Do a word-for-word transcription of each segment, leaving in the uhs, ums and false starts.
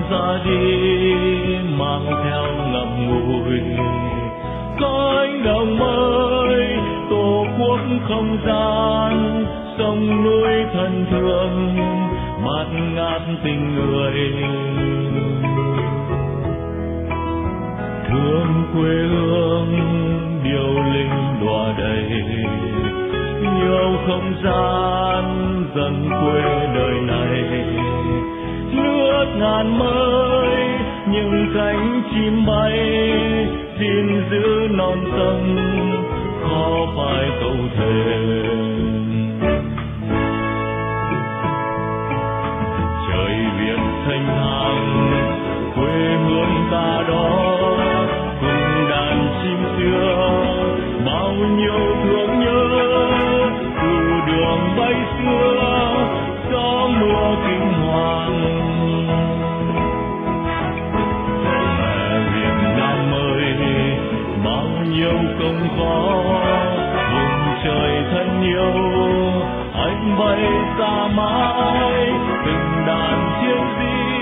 ra đi mang theo ngậm ngùi cõi đồng mới tổ quốc không gian sông núi thân thương bát ngát tình người thương quê hương điệu linh đọa đầy yêu không gian dần quê đời này nước ngàn mới những cánh chim bay xin giữ non sông khó phải tâu thề trời biển xanh thẳm quê hương ta đó cùng đàn chim xưa bao nhiêu thương nhớ từ đường bay xưa gió mưa kinh hoàng mẹ Việt Nam ơi bao nhiêu công khó vùng trời thân yêu anh bay xa mãi từng đàn chiến sĩ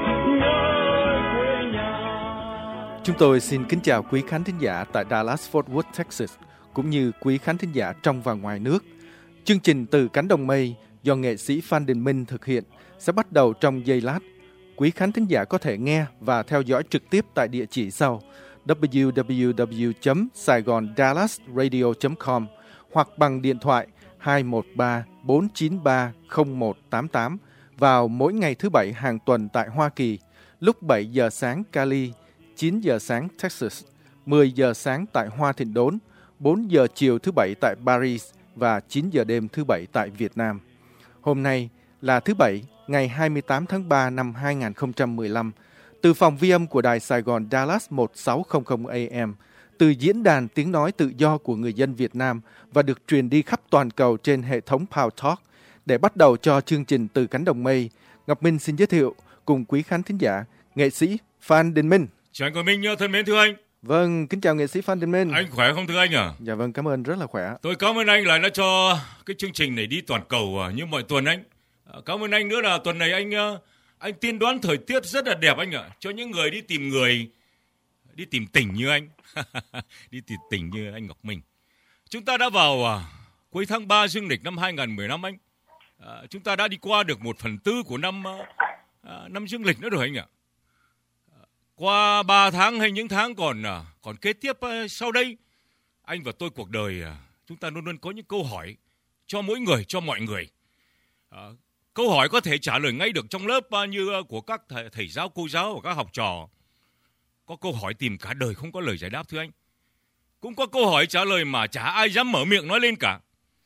nhớ quê nhà. Chúng tôi xin kính chào quý khán thính giả tại Dallas Fort Worth, Texas, cũng như quý khán thính giả trong và ngoài nước. Chương trình Từ Cánh Đồng Mây do nghệ sĩ Phan Đình Minh thực hiện sẽ bắt đầu trong giây lát. Quý khán thính giả có thể nghe và theo dõi trực tiếp tại địa chỉ sau w w w chấm saigon dallas radio chấm com hoặc bằng điện thoại hai một ba bốn chín ba không một tám tám vào mỗi ngày thứ Bảy hàng tuần tại Hoa Kỳ, lúc bảy giờ sáng Cali, chín giờ sáng Texas, mười giờ sáng tại Hoa Thịnh Đốn, bốn giờ chiều thứ Bảy tại Paris và chín giờ đêm thứ Bảy tại Việt Nam. Hôm nay là thứ Bảy, ngày hai mươi tám tháng ba năm hai nghìn không trăm mười lăm, từ phòng vi âm của Đài Sài Gòn Dallas một sáu không không A M, từ diễn đàn tiếng nói tự do của người dân Việt Nam và được truyền đi khắp toàn cầu trên hệ thống Power Talk. Để bắt đầu cho chương trình Từ Cánh Đồng Mây, Ngọc Minh xin giới thiệu cùng quý khán thính giả nghệ sĩ Phan Đình Minh. Chào anh Quang Minh thân mến, thưa anh. Vâng, kính chào nghệ sĩ Phan Đình Minh. Anh khỏe không thưa anh à? Dạ vâng, cảm ơn, rất là khỏe. Tôi cảm ơn anh là đã cho cái chương trình này đi toàn cầu như mọi tuần anh. Cảm ơn anh nữa là tuần này anh anh tiên đoán thời tiết rất là đẹp anh ạ, à, cho những người đi tìm người, đi tìm tình như anh, đi tìm tình như anh Ngọc Minh. Chúng ta đã vào à, cuối tháng ba dương lịch năm hai nghìn không trăm mười lăm anh. À, chúng ta đã đi qua được một phần tư của năm à, năm dương lịch nữa rồi anh ạ. À, qua ba tháng hay những tháng còn à, còn kế tiếp à, sau đây, anh và tôi cuộc đời à, chúng ta luôn luôn có những câu hỏi cho mỗi người, cho mọi người. À, câu hỏi có thể trả lời ngay được trong lớp à, như của các thầy, thầy giáo, cô giáo và các học trò. Có câu hỏi tìm cả đời không có lời giải đáp thưa anh. Cũng có câu hỏi trả lời mà chả ai dám mở miệng nói lên cả.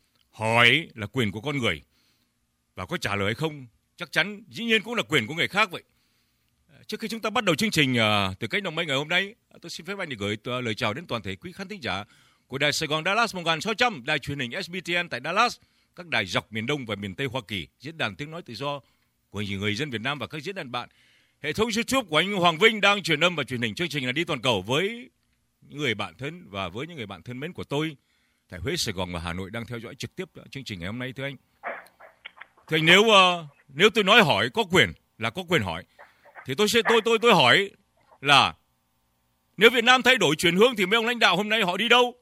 Hỏi là quyền của con người, và có trả lời hay không chắc chắn dĩ nhiên cũng là quyền của người khác vậy. Trước khi chúng ta bắt đầu chương trình uh, Từ Cánh Đồng Mây ngày hôm nay, tôi xin phép anh để gửi uh, lời chào đến toàn thể quý khán thính giả của Đài Sài Gòn Dallas một nghìn sáu trăm, đài truyền hình S B T N tại Dallas, các đài dọc miền Đông và miền Tây Hoa Kỳ, diễn đàn tiếng nói tự do của nhiều người dân Việt Nam và các diễn đàn bạn. Hệ thống YouTube của anh Hoàng Vinh đang truyền âm và truyền hình chương trình là đi toàn cầu với những người bạn thân và với những người bạn thân mến của tôi tại Huế, Sài Gòn và Hà Nội đang theo dõi trực tiếp chương trình ngày hôm nay thưa anh. Thưa anh, nếu uh, nếu tôi nói hỏi có quyền là có quyền hỏi, thì tôi sẽ tôi tôi tôi hỏi là nếu Việt Nam thay đổi chuyển hướng thì mấy ông lãnh đạo hôm nay họ đi đâu?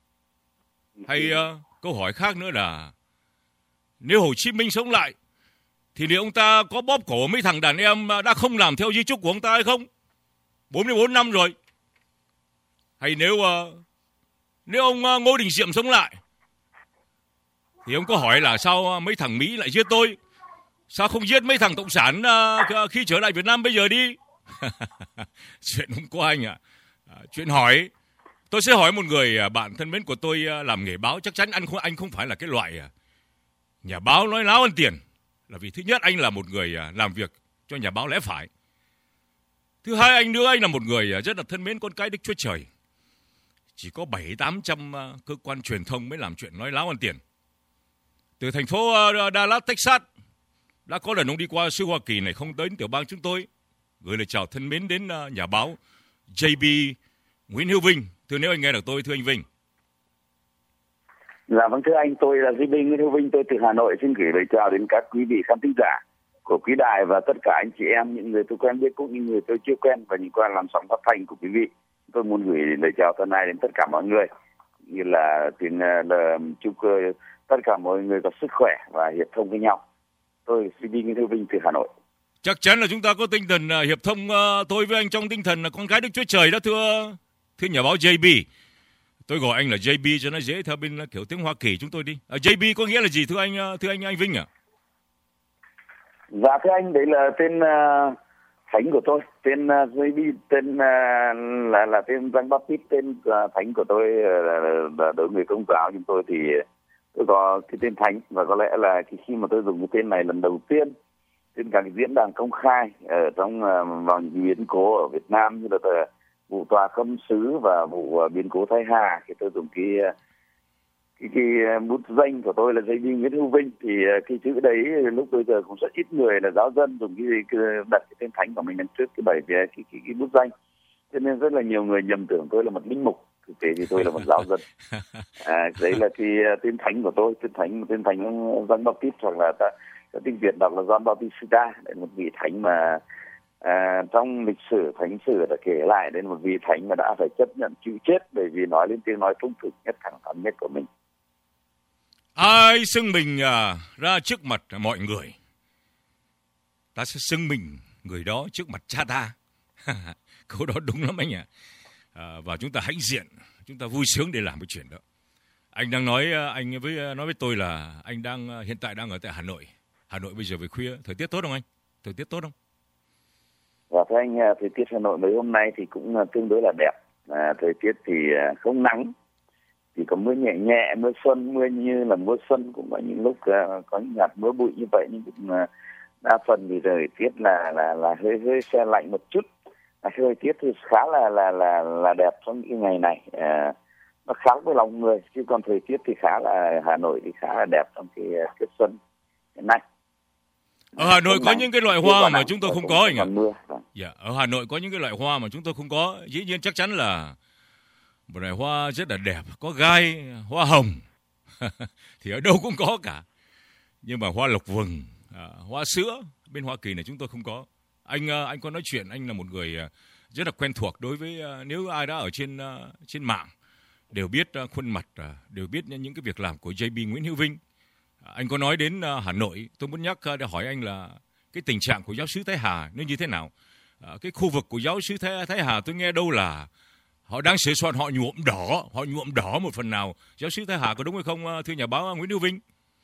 Hay uh, câu hỏi khác nữa là nếu Hồ Chí Minh sống lại thì liệu ông ta có bóp cổ mấy thằng đàn em đã không làm theo di chúc của ông ta hay không? bốn mươi bốn năm rồi. Hay nếu uh, nếu ông uh, Ngô Đình Diệm sống lại thì ông có hỏi là sao mấy thằng Mỹ lại giết tôi? Sao không giết mấy thằng cộng sản uh, khi trở lại Việt Nam bây giờ đi? Chuyện không có anh ạ. À, chuyện hỏi, tôi sẽ hỏi một người bạn thân mến của tôi uh, làm nghề báo. Chắc chắn anh không, anh không phải là cái loại uh, nhà báo nói láo ăn tiền. Là vì thứ nhất anh là một người uh, làm việc cho nhà báo lẽ phải. Thứ hai anh nữa, anh là một người uh, rất là thân mến con cái Đức Chúa Trời. Chỉ có bảy tám trăm uh, cơ quan truyền thông mới làm chuyện nói láo ăn tiền. Từ thành phố uh, Dallas, Texas, đã có lần ông đi qua xứ Hoa Kỳ này không đến tiểu bang chúng tôi, gửi lời chào thân mến đến uh, nhà báo J B Nguyễn Hữu Vinh. Thưa nếu anh nghe được tôi, thưa anh Vinh. Dạ vâng, thưa anh, tôi là J B Nguyễn Hữu Vinh, tôi từ Hà Nội xin gửi lời chào đến các quý vị khán thính giả của quý đài và tất cả anh chị em, những người tôi quen biết cũng như người tôi chưa quen và những quan làm sóng phát thanh của quý vị. Tôi muốn gửi lời chào thân ái đến tất cả mọi người, như là xin là chúc tất cả mọi người có sức khỏe và hiệp thông với nhau. Tôi xin đi Nguyễn Hữu Vinh từ Hà Nội. Chắc chắn là chúng ta có tinh thần uh, hiệp thông, uh, tôi với anh trong tinh thần là con gái Đức Chúa Trời đó, thưa thưa nhà báo gi bê. Tôi gọi anh là gi bê cho nó dễ theo bên uh, kiểu tiếng Hoa Kỳ chúng tôi đi. Uh, gi bê có nghĩa là gì thưa anh uh, thưa anh anh Vinh ạ? À? Dạ thưa anh, đấy là tên uh, thánh của tôi, tên uh, gi bê, tên uh, là là tên Giăng Baptist, tên uh, thánh của tôi uh, là, là đối người Công giáo chúng tôi thì tôi có cái tên thánh, và có lẽ là khi mà tôi dùng cái tên này lần đầu tiên trên các diễn đàn công khai ở trong uh, vào những biến cố ở Việt Nam như là uh, vụ tòa Khâm Sứ và vụ uh, biến cố Thái Hà, thì tôi dùng cái uh, cái cái bút danh của tôi là gi bê Nguyễn Hữu Vinh, thì uh, cái chữ đấy lúc bây giờ cũng rất ít người là giáo dân dùng cái, cái đặt cái tên thánh của mình đằng trước cái bảy cái cái, cái, cái bút danh, cho nên rất là nhiều người nhầm tưởng tôi là một linh mục, thực tế thì tôi là một giáo dân. À, đấy là cái uh, tên thánh của tôi, tên thánh tên thánh Giăng Baptist, hoặc là ta tiếng Việt đọc là John Bautista, là một vị thánh mà à, trong lịch sử thánh sử đã kể lại đến một vị thánh mà đã phải chấp nhận chịu chết bởi vì nói lên tiếng nói trung thực nhất, thẳng thắn nhất của mình. Ai xưng mình à, ra trước mặt mọi người, ta sẽ xưng mình người đó trước mặt cha ta. Câu đó đúng lắm anh ạ. À, và chúng ta hãnh diện, chúng ta vui sướng để làm cái chuyện đó. Anh đang nói anh với nói với tôi là anh đang hiện tại đang ở tại Hà Nội. Hà Nội bây giờ về khuya, thời tiết tốt không anh? Thời tiết tốt không? Dạ thưa anh, thời tiết Hà Nội mấy hôm nay thì cũng tương đối là đẹp. À, thời tiết thì không nắng, chỉ có mưa nhẹ nhẹ, mưa xuân, mưa như là mưa xuân, cũng có những lúc uh, có những hạt mưa bụi như vậy, nhưng cũng uh, đa phần thì thời tiết là là là hơi hơi se lạnh một chút. À, thời tiết thì khá là là là là đẹp trong những ngày này. À, nó khác với lòng người, chứ còn thời tiết thì khá là Hà Nội thì khá là đẹp trong cái uh, tiết xuân hiện nay. Ở Hà Nội có những cái loại hoa mà chúng tôi không có anh ạ. Mưa. Dạ, ở Hà Nội có những cái loại hoa mà chúng tôi không có. Dĩ nhiên chắc chắn là một loại hoa rất là đẹp, có gai, hoa hồng thì ở đâu cũng có cả. Nhưng mà hoa lộc vừng, à, hoa sữa bên Hoa Kỳ này chúng tôi không có. Anh anh có nói chuyện, anh là một người rất là quen thuộc đối với, nếu ai đã ở trên trên mạng đều biết khuôn mặt, đều biết những cái việc làm của gi bê Nguyễn Hữu Vinh. Anh có nói đến Hà Nội, tôi muốn nhắc để hỏi anh là cái tình trạng của giáo xứ Thái Hà nó như thế nào? Cái khu vực của giáo xứ Thái, Thái Hà tôi nghe đâu là họ đang sửa soạn, họ nhuộm đỏ, họ nhuộm đỏ một phần nào giáo xứ Thái Hà, có đúng hay không thưa nhà báo Nguyễn Hữu Vinh?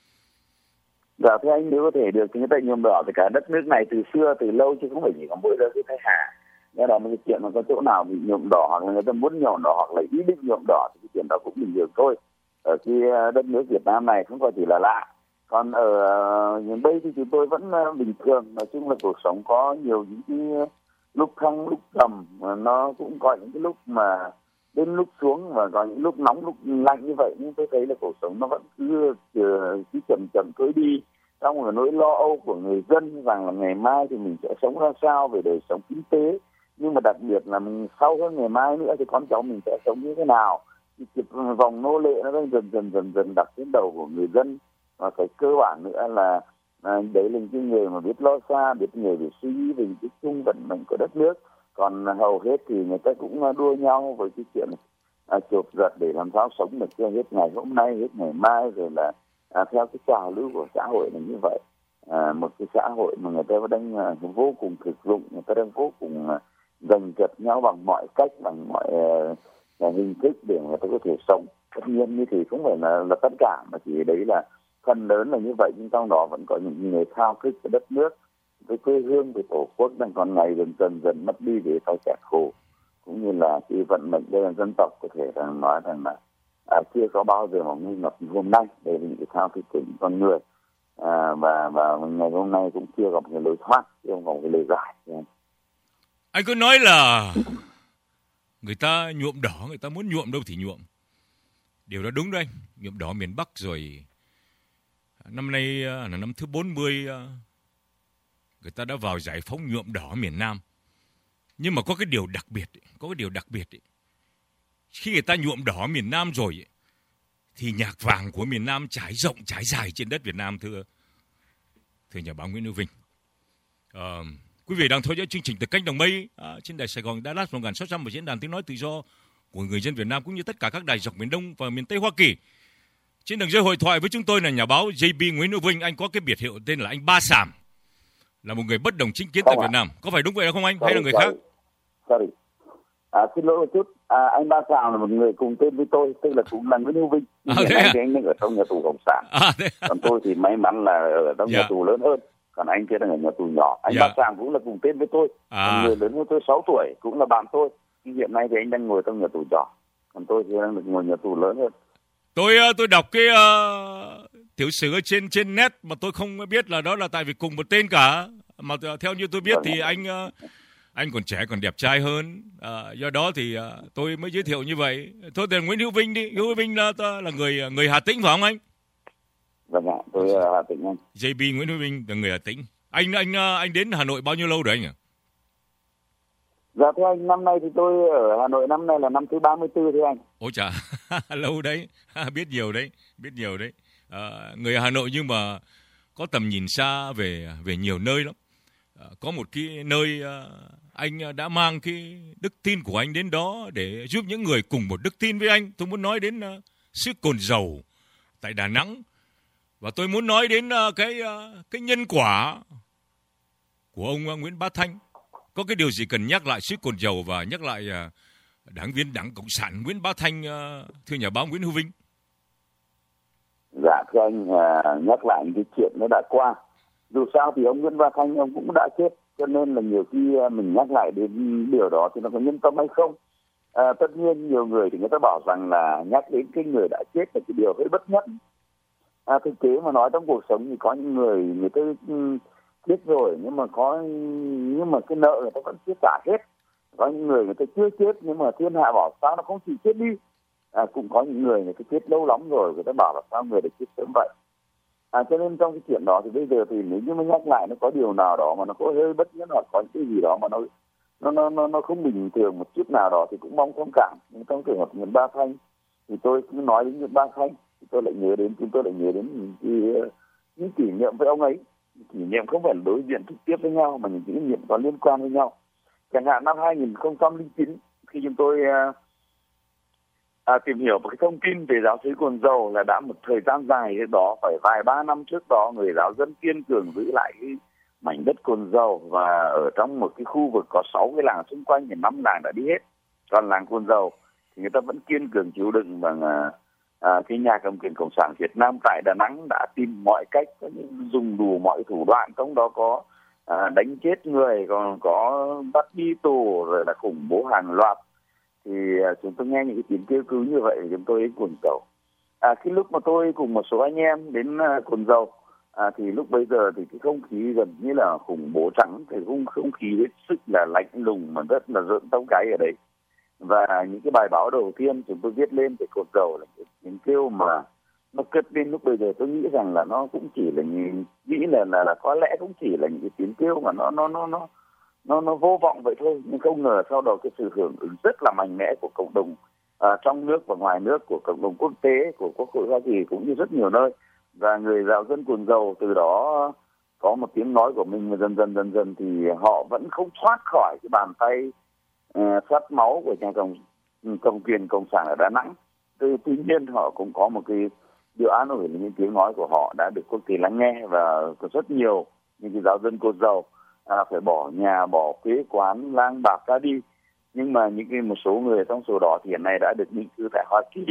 Dạ thưa anh, nếu có thể được thì người ta nhuộm đỏ thì cả đất nước này từ xưa từ lâu, chứ không phải chỉ có mỗi giáo xứ Thái Hà. Nghe đó một cái chuyện mà có chỗ nào bị nhuộm đỏ hoặc là người ta muốn nhuộm đỏ hoặc là ý định nhuộm đỏ thì cái chuyện đó cũng bình thường thôi. Ở cái đất nước Việt Nam này không có gì là lạ. Còn ở những đây thì chúng tôi vẫn bình thường, nói chung là cuộc sống có nhiều những cái lúc thăng lúc trầm, nó cũng có những cái lúc mà đến lúc xuống và có những lúc nóng lúc lạnh như vậy, nhưng tôi thấy là cuộc sống nó vẫn cứ cứ chậm chậm trôi đi trong một nỗi lo âu của người dân rằng là ngày mai thì mình sẽ sống ra sao về đời sống kinh tế, nhưng mà đặc biệt là mình sau hơn ngày mai nữa thì con cháu mình sẽ sống như thế nào. Thì vòng nô lệ nó đang dần dần dần dần đặt trên đầu của người dân, và cái cơ bản nữa là à, đấy là những người mà biết lo xa, biết người để suy nghĩ về cái chung vận mệnh của đất nước. Còn hầu hết thì người ta cũng đua nhau với cái chuyện à, chộp giật để làm sao sống được cho hết ngày hôm nay, hết ngày mai, rồi là à, theo cái trào lưu của xã hội là như vậy. À, một cái xã hội mà người ta đang à, vô cùng thực dụng, người ta đang vô cùng à, giành giật nhau bằng mọi cách, bằng mọi à, hình thức để người ta có thể sống. Tất nhiên như thì không phải là, là tất cả, mà chỉ đấy là phần lớn là như vậy, nhưng trong đó vẫn có những người thao thức cái đất nước, với quê hương, với tổ quốc đang còn ngày dần dần dần mất đi để phải kẹt khổ, cũng như là cái vận mệnh đây là dân tộc có thể rằng nói rằng là à, chưa có bao giờ mà nguy ngập hôm nay. Đây là những cái thao thức của những con người, à, và và ngày hôm nay cũng chưa có một cái lối thoát, chưa có một cái lời giải. Anh cứ nói là người ta nhuộm đỏ, người ta muốn nhuộm đâu thì nhuộm. Điều đó đúng đấy anh, nhuộm đỏ miền Bắc rồi. Năm nay là năm thứ bốn mươi, người ta đã vào giải phóng nhuộm đỏ miền Nam. Nhưng mà có cái điều đặc biệt, có cái điều đặc biệt. Khi người ta nhuộm đỏ miền Nam rồi, thì nhạc vàng của miền Nam trải rộng, trải dài trên đất Việt Nam, thưa thưa nhà báo Nguyễn Hữu Vinh. Uh, quý vị đang theo dõi chương trình Từ Cánh Đồng Mây uh, trên đài Sài Gòn Dallas một nghìn sáu trăm và diễn đàn tiếng nói tự do của người dân Việt Nam cũng như tất cả các đài dọc miền Đông và miền Tây Hoa Kỳ. Trên đường dây hội thoại với chúng tôi là nhà báo J B Nguyễn Hữu Vinh. Anh có cái biệt hiệu tên là anh Ba Sàm, là một người bất đồng chính kiến không tại à? Việt Nam. Có phải đúng vậy không anh? Sorry, hay là người sorry. khác? Sorry. À, xin lỗi một chút. À, anh Ba Sàm là một người cùng tên với tôi, tức là cũng là Nguyễn Hữu Vinh. À, hiện thế nay à? thì anh đang ở trong nhà tù Cộng sản. À, thế à? Còn tôi thì may mắn là ở trong Dạ. nhà tù lớn hơn. Còn anh kia là ở nhà tù nhỏ. Anh Dạ. Ba Sàm cũng là cùng tên với tôi. À. Một người lớn hơn tôi sáu tuổi, cũng là bạn tôi. Nhưng hiện nay thì anh đang ngồi trong nhà tù nhỏ. Còn tôi thì đang được ngồi nhà tù lớn hơn. Tôi tôi đọc cái uh, tiểu sử ở trên trên net mà tôi không biết là đó là tại vì cùng một tên cả. Mà theo như tôi biết Vâng. thì anh uh, anh còn trẻ còn đẹp trai hơn. Uh, do đó thì uh, tôi mới giới thiệu như vậy. Thôi thì Nguyễn Hữu Vinh đi. Hữu Vinh là là người người Hà Tĩnh phải không anh? Vâng ạ, tôi ở Hà Tĩnh anh. J B Nguyễn Hữu Vinh là người Hà Tĩnh. Anh anh anh đến Hà Nội bao nhiêu lâu rồi anh ạ? Dạ thưa anh, năm nay thì tôi ở Hà Nội năm nay là năm thứ ba mươi tư thưa anh. Ôi chà, lâu đấy, biết nhiều đấy, biết nhiều đấy. À, người Hà Nội nhưng mà có tầm nhìn xa về về nhiều nơi lắm. À, có một cái nơi à, anh đã mang cái đức tin của anh đến đó để giúp những người cùng một đức tin với anh. Tôi muốn nói đến uh, xứ Cồn Dầu tại Đà Nẵng. Và tôi muốn nói đến uh, cái uh, cái nhân quả của ông uh, Nguyễn Bá Thanh. Có cái điều gì cần nhắc lại xứ Cồn Dầu và nhắc lại uh, đảng viên Đảng Cộng sản Nguyễn Bá Thanh, uh, thưa nhà báo Nguyễn Hữu Vinh? Dạ thưa anh, uh, nhắc lại những cái chuyện nó đã qua. Dù sao thì ông Nguyễn Bá Thanh ông cũng đã chết, cho nên là nhiều khi uh, mình nhắc lại đến điều đó thì nó có nhân tâm hay không. À, tất nhiên nhiều người thì người ta bảo rằng là nhắc đến cái người đã chết là cái điều hơi bất nhẫn. À, thực tế mà nói trong cuộc sống thì có những người người ta chết rồi nhưng mà có nhưng mà cái nợ người ta vẫn chưa trả hết. Có những người người ta chưa chết nhưng mà thiên hạ bảo sao nó không chỉ chết đi. À, cũng có những người người ta chết lâu lắm rồi, người ta bảo là sao người đã chết sớm vậy. À, cho nên trong cái chuyện đó thì bây giờ thì nếu như mà nhắc lại nó có điều nào đó mà nó có hơi bất nhẫn hoặc có cái gì đó mà nó nó nó nó nó không bình thường một chút nào đó thì cũng mong thông cảm. Nhưng trong trường hợp Nguyễn Bá Thanh thì tôi cứ nói đến Nguyễn Bá Thanh thì tôi lại nhớ đến chúng tôi lại nhớ đến những cái những kỷ niệm với ông ấy. Kỷ niệm không phải là đối diện trực tiếp với nhau mà những kỷ niệm có liên quan với nhau. Chẳng hạn năm hai nghìn không trăm lẻ chín khi chúng tôi uh, à, tìm hiểu một cái thông tin về giáo xứ Cồn Dầu là đã một thời gian dài đó, phải vài ba năm trước đó người giáo dân kiên cường giữ lại cái mảnh đất Cồn Dầu và ở trong một cái khu vực có sáu cái làng xung quanh thì năm làng đã đi hết, còn làng Cồn Dầu thì người ta vẫn kiên cường chịu đựng bằng à, à, cái nhà cầm quyền Cộng sản Việt Nam tại Đà Nẵng đã tìm mọi cách, dùng đủ mọi thủ đoạn, trong đó có à, đánh chết người, còn có bắt đi tù rồi là khủng bố hàng loạt. Thì à, chúng tôi nghe những cái tiếng kêu cứu như vậy thì chúng tôi đến Cồn Dầu. À, khi lúc mà tôi cùng một số anh em đến à, Cồn Dầu à, thì lúc bây giờ thì cái không khí gần như là khủng bố trắng, thì không không khí hết sức là lạnh lùng mà rất là rợn tóc gáy ở đấy. Và những cái bài báo đầu tiên chúng tôi viết lên về Cồn Dầu là những kêu mà nó cất lên lúc bây giờ tôi nghĩ rằng là nó cũng chỉ là nghĩ là là là có lẽ cũng chỉ là những cái tiếng kêu mà nó nó nó nó nó nó vô vọng vậy thôi, nhưng không ngờ sau đó cái sự hưởng ứng rất là mạnh mẽ của cộng đồng à, trong nước và ngoài nước, của cộng đồng quốc tế, của Quốc hội Hoa Kỳ cũng như rất nhiều nơi. Và người giáo dân Cồn Dầu từ đó có một tiếng nói của mình, và dần dần dần dần thì họ vẫn không thoát khỏi cái bàn tay uh, sát máu của nhà cầm cầm quyền Cộng sản ở Đà Nẵng. Tuy, tuy nhiên họ cũng có một cái điều an ủi là những tiếng nói của họ đã được quốc tế lắng nghe, và có rất nhiều những cái giáo dân Cồn Dầu à, phải bỏ nhà, bỏ quê quán, lang bạc ra đi. Nhưng mà những cái một số người trong số đó thì hiện nay đã được định cư tại Hoa Kỳ,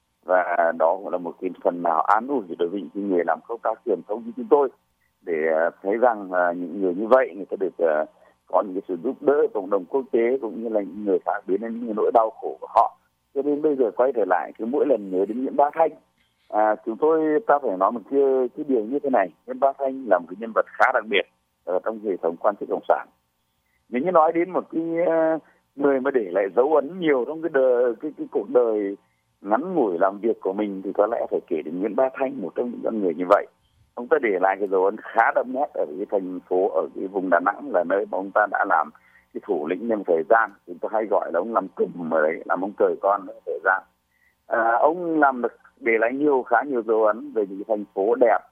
và đó cũng là một cái phần nào an ủi đối với những người làm công tác truyền thông như chúng tôi, để thấy rằng uh, những người như vậy người ta được uh, có những cái sự giúp đỡ cộng đồng quốc tế cũng như là những người khác biến đến những nỗi đau khổ của họ. Cho nên bây giờ quay trở lại, cứ mỗi lần nhớ đến Nguyễn Bá Thanh, à, chúng tôi ta phải nói một cái, cái điều như thế này: Nguyễn Bá Thanh là một cái nhân vật khá đặc biệt ở trong hệ thống quan chức cộng sản. Nếu như nói đến một cái uh, người mà để lại dấu ấn nhiều trong cái đời, cái cái cuộc đời ngắn ngủi làm việc của mình thì có lẽ phải kể đến Nguyễn Bá Thanh, một trong những con người như vậy. Ông ta để lại cái dấu ấn khá đậm nét ở cái thành phố, ở cái vùng Đà Nẵng, là nơi mà ông ta đã làm cái thủ lĩnh trong thời gian, chúng ta hay gọi là ông làm cùm ở đấy, làm ông trời con ở thời gian. À, ông làm được để lại nhiều khá nhiều dấu ấn về những thành phố đẹp,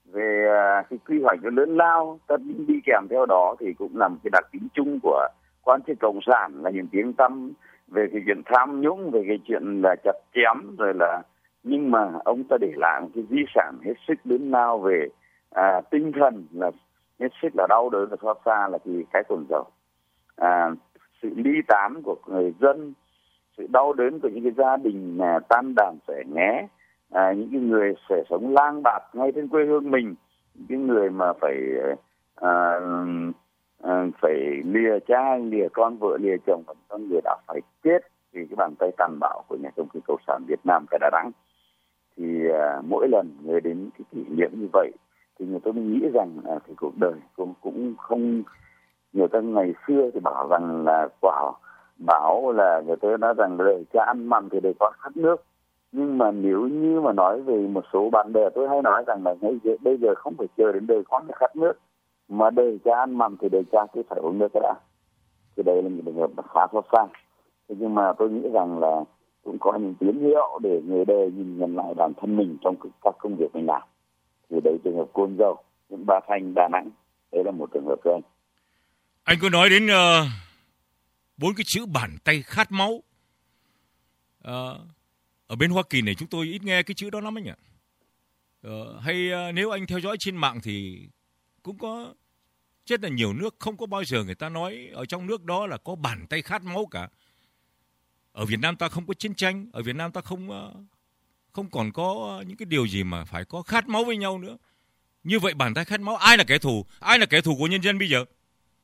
về cái quy hoạch nó lớn lao, tất nhiên đi kèm theo đó thì cũng là một cái đặc tính chung của quan chức cộng sản là những tiếng tăm về cái chuyện tham nhũng, về cái chuyện là chặt chém rồi là, nhưng mà ông ta để lại một cái di sản hết sức lớn lao về à, tinh thần là hết sức là đau đớn và xót xa là cái cái cồn dầu. À, sự ly tán của người dân, sự đau đớn của những cái gia đình à, tan đàn xẻ nghé, à, những cái người sẽ sống lang bạt ngay trên quê hương mình, những cái người mà phải à, à, phải lìa cha, lìa con vợ, lìa chồng, và con người đã phải chết vì cái bàn tay tàn bạo của nhà cầm quyền cộng sản Việt Nam cái Đà Nẵng. Thì à, mỗi lần người đến cái kỷ niệm như vậy thì người ta mới nghĩ rằng à, thì cuộc đời cũng cũng không, người ta ngày xưa thì bảo rằng là quả bảo là người ta nói rằng đời cha ăn mặn thì đời con khát nước, nhưng mà nếu như mà nói về một số bạn bè tôi hay nói rằng là ngay bây giờ không phải chờ đến đời con để khát nước, mà đời cha ăn mặn thì đời cha cứ phải uống nước cái đã. Thì đây là những trường hợp khá xót xa. Thế nhưng mà tôi nghĩ rằng là cũng có những tín hiệu để người đời nhìn nhận lại bản thân mình trong các công việc mình làm. Thì đấy trường hợp Cồn Dầu, những Ba Thanh, Đà Nẵng, đấy là một trường hợp của anh. Anh có nói đến uh, bốn cái chữ bàn tay khát máu. Uh, ở bên Hoa Kỳ này chúng tôi ít nghe cái chữ đó lắm anh ạ. Uh, hay uh, nếu anh theo dõi trên mạng thì cũng có rất là nhiều nước không có bao giờ người ta nói ở trong nước đó là có bàn tay khát máu cả. Ở Việt Nam ta không có chiến tranh, ở Việt Nam ta không uh, không còn có những cái điều gì mà phải có khát máu với nhau nữa. Như vậy bàn tay khát máu, ai là kẻ thù? Ai là kẻ thù của nhân dân bây giờ?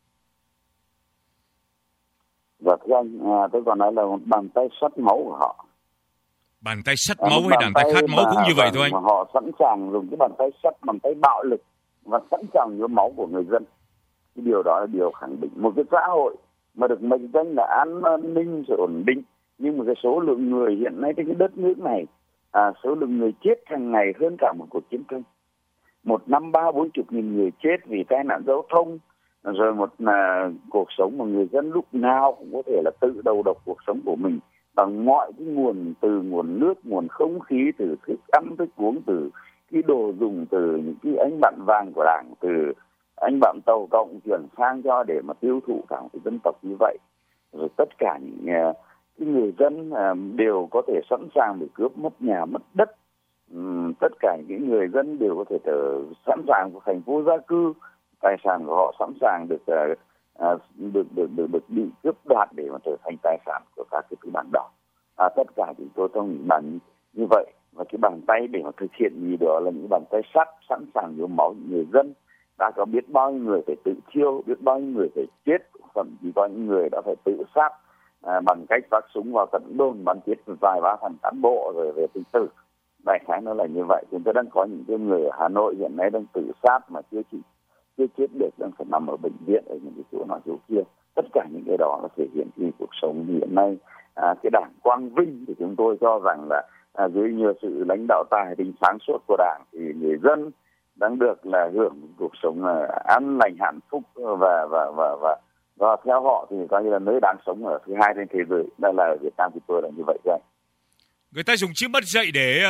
Dạ thưa anh, à, tôi còn nói là một bàn tay sắt máu của họ. Bàn tay sắt máu à, hay bàn tay khát máu cũng như vậy thôi anh. Mà họ sẵn sàng dùng cái bàn tay sắt, bàn tay bạo lực và sẵn sàng nhuốm máu của người dân. Cái điều đó là điều khẳng định một cái xã hội mà được mệnh danh là an ninh sự ổn định, nhưng mà cái số lượng người hiện nay trên cái đất nước này, à, số lượng người chết hàng ngày hơn cả một cuộc chiến tranh. Một năm ba bốn chục nghìn người chết vì tai nạn giao thông, rồi một là cuộc sống mà người dân lúc nào cũng có thể là tự đầu độc cuộc sống của mình bằng mọi cái nguồn, từ nguồn nước, nguồn không khí, từ thức ăn thức uống, từ cái đồ dùng, từ những cái ánh bạn vàng của Đảng, từ ánh bạn tàu cộng chuyển sang cho để mà tiêu thụ cả một cái dân tộc như vậy. Rồi tất cả những uh, cái người dân uh, đều có thể sẵn sàng để cướp mất nhà mất đất. Um, tất cả những người dân đều có thể trở, sẵn sàng của thành phố gia cư, tài sản của họ sẵn sàng được uh, uh, được, được được được bị cướp đoạt để mà trở thành tài sản của các cái tư bản đỏ. À, tất cả chúng tôi trong những bàn như vậy, và cái bàn tay để mà thực hiện gì đó là những bàn tay sắt sẵn sàng nhuốm máu những người dân. Đã có biết bao nhiêu người phải tự thiêu, biết bao nhiêu người phải chết, thậm chí có những người đã phải tự sát à, bằng cách vác súng vào tận đồn bắn chết vài ba phần cán bộ rồi về tự tử. Đại khái nó là như vậy. Chúng tôi đang có những cái người ở Hà Nội hiện nay đang tự sát mà chưa chỉ chưa chết được, đang phải nằm ở bệnh viện ở những cái chỗ nào chỗ kia. Tất cả những cái đó là thể hiện cái cuộc sống hiện nay. À, cái Đảng Quang Vinh thì chúng tôi cho rằng là à, dưới nhiều sự lãnh đạo tài tình sáng suốt của Đảng thì người dân đang được là hưởng cuộc sống là an lành hạnh phúc, và và và và và theo họ thì coi như là nơi đáng sống ở thứ hai trên thế giới. Đây là ở Việt Nam của tôi là như vậy thôi. Người ta dùng chữ mất dạy để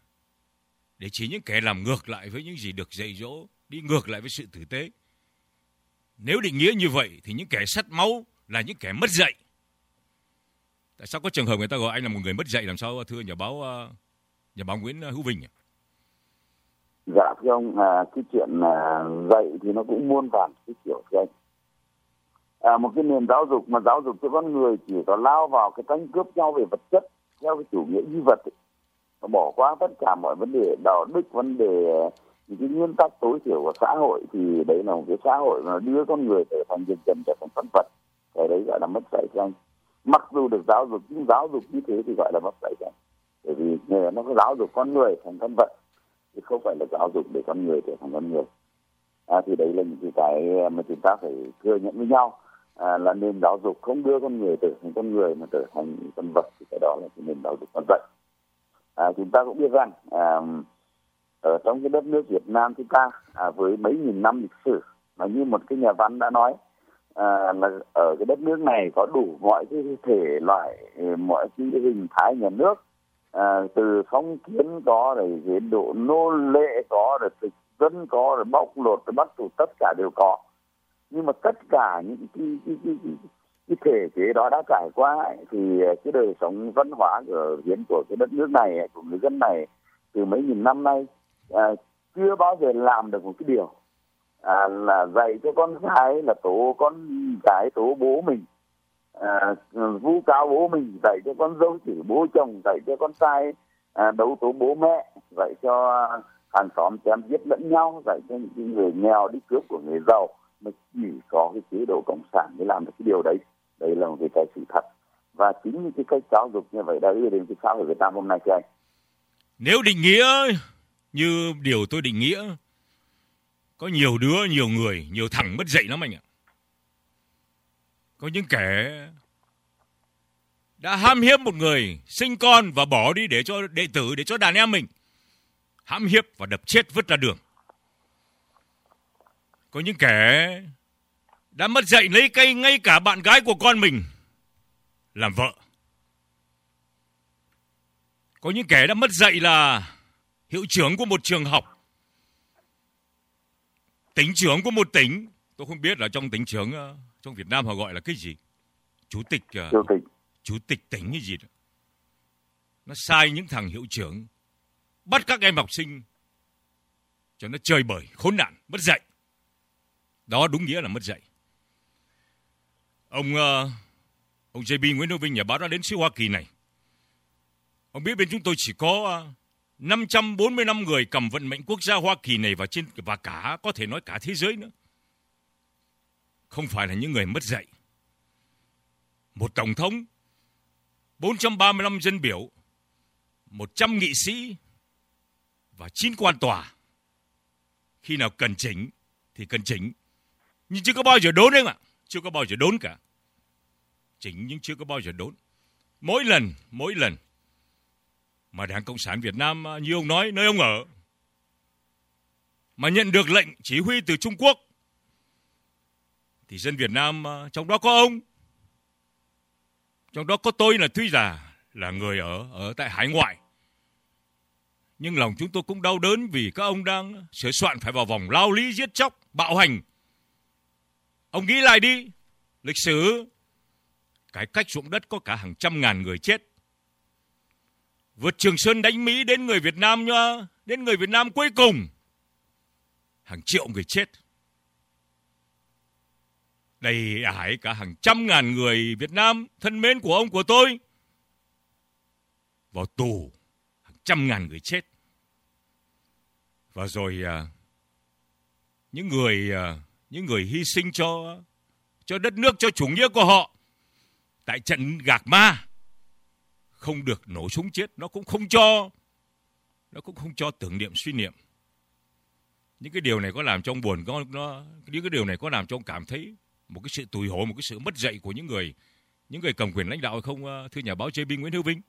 để chỉ những kẻ làm ngược lại với những gì được dạy dỗ, đi ngược lại với sự tử tế. Nếu định nghĩa như vậy thì những kẻ sắt máu là những kẻ mất dạy. Tại sao có trường hợp người ta gọi anh là một người mất dạy làm sao, thưa nhà báo nhà báo Nguyễn Hữu Vinh? Dạ thưa ông, à, cái chuyện à, dạy thì nó cũng muôn vàn cái kiểu thưa anh. À, một cái nền giáo dục mà giáo dục cho con người chỉ có lao vào cái tranh cướp nhau về vật chất theo cái chủ nghĩa duy vật ấy. Nó bỏ qua tất cả mọi vấn đề đạo đức, vấn đề những cái nguyên tắc tối thiểu của xã hội, thì đấy là một cái xã hội mà đưa con người trở thành dần dần trở thành con vật. Cái đấy gọi là mất dạy thưa anh. Mặc dù được giáo dục nhưng giáo dục như thế thì gọi là mất dạy thưa anh. Bởi vì nó có giáo dục con người thành con vật, thì không phải là giáo dục để con người trở thành con người. À, thì đấy là những cái mà chúng ta phải thừa nhận với nhau, à, là nền giáo dục không đưa con người trở thành con người mà trở thành con vật, thì cái đó là cái nền giáo dục con vật. À, chúng ta cũng biết rằng à, ở trong cái đất nước Việt Nam chúng ta à, với mấy nghìn năm lịch sử, mà như một cái nhà văn đã nói à, là ở cái đất nước này có đủ mọi cái thể loại, mọi cái hình thái nhà nước. À, từ phong kiến có, rồi chế độ nô lệ có, rồi thực dân có, rồi bóc lột, rồi bắt tù, tất cả đều có. Nhưng mà tất cả những cái, cái, cái, cái, cái thể chế đó đã trải qua ấy, thì cái đời sống văn hóa của hiến của cái đất nước này, của người dân này từ mấy nghìn năm nay à, chưa bao giờ làm được một cái điều à, là dạy cho con gái là tố con gái tố bố mình, à, vu cáo bố mình, dạy cho con dâu chửi bố chồng, dạy cho con trai à, đấu tố bố mẹ, dạy cho hàng xóm chém giết lẫn nhau, dạy cho những người nghèo đi cướp của người giàu. Mà chỉ có cái chế độ cộng sản mới làm được cái điều đấy. Đây là một cái sự thật. Và chính những cái cách giáo dục như vậy đã đưa đến cái xã hội Việt Nam hôm nay, thưa anh. Nếu định nghĩa như điều tôi định nghĩa, có nhiều đứa, nhiều người, nhiều thằng mất dạy lắm anh ạ. Có những kẻ đã hãm hiếp một người, sinh con và bỏ đi để cho đệ tử, để cho đàn em mình. Hãm hiếp và đập chết vứt ra đường. Có những kẻ đã mất dạy lấy cây ngay cả bạn gái của con mình làm vợ. Có những kẻ đã mất dạy là hiệu trưởng của một trường học, tỉnh trưởng của một tỉnh. Tôi không biết là trong tỉnh trưởng, trong Việt Nam họ gọi là cái gì, chủ tịch chủ tịch chủ tịch tỉnh hay gì đó. Nó sai những thằng hiệu trưởng, bắt các em học sinh cho nó chơi bời khốn nạn, mất dạy. Đó đúng nghĩa là mất dạy. Ông uh, ông gi bê Nguyễn Hữu Vinh, nhà báo đã đến xứ Hoa Kỳ này. Ông biết bên chúng tôi chỉ có uh, năm trăm bốn mươi lăm người cầm vận mệnh quốc gia Hoa Kỳ này, và trên và cả có thể nói cả thế giới nữa. Không phải là những người mất dạy. Một tổng thống, bốn trăm ba mươi lăm dân biểu, một trăm nghị sĩ và chín quan tòa. Khi nào cần chỉnh thì cần chỉnh, nhưng chưa có bao giờ đốn đấy ạ. Chưa có bao giờ đốn cả. Chỉnh nhưng chưa có bao giờ đốn. Mỗi lần, mỗi lần mà Đảng Cộng sản Việt Nam, như ông nói, nơi ông ở, mà nhận được lệnh chỉ huy từ Trung Quốc, thì dân Việt Nam, trong đó có ông, trong đó có tôi, là tuy là là người ở ở tại hải ngoại, nhưng lòng chúng tôi cũng đau đớn vì các ông đang sửa soạn phải vào vòng lao lý, giết chóc, bạo hành. Ông nghĩ lại đi, lịch sử cải cách ruộng đất có cả hàng trăm ngàn người chết. Vượt Trường Sơn đánh Mỹ đến người Việt Nam nha, đến người Việt Nam cuối cùng hàng triệu người chết. Đầy ải cả hàng trăm ngàn người Việt Nam thân mến của ông, của tôi vào tù, hàng trăm ngàn người chết. Và rồi à, những người à, những người hy sinh cho cho đất nước, cho chủ nghĩa của họ tại trận Gạc Ma, không được nổ súng chết, nó cũng không cho nó cũng không cho tưởng niệm, suy niệm. Những cái điều này có làm cho ông buồn, có nó những cái điều này có làm cho ông cảm thấy một cái sự tủi hổ, một cái sự mất dạy của những người những người cầm quyền lãnh đạo hay không, thưa nhà báo gi bê Nguyễn Hữu Vinh?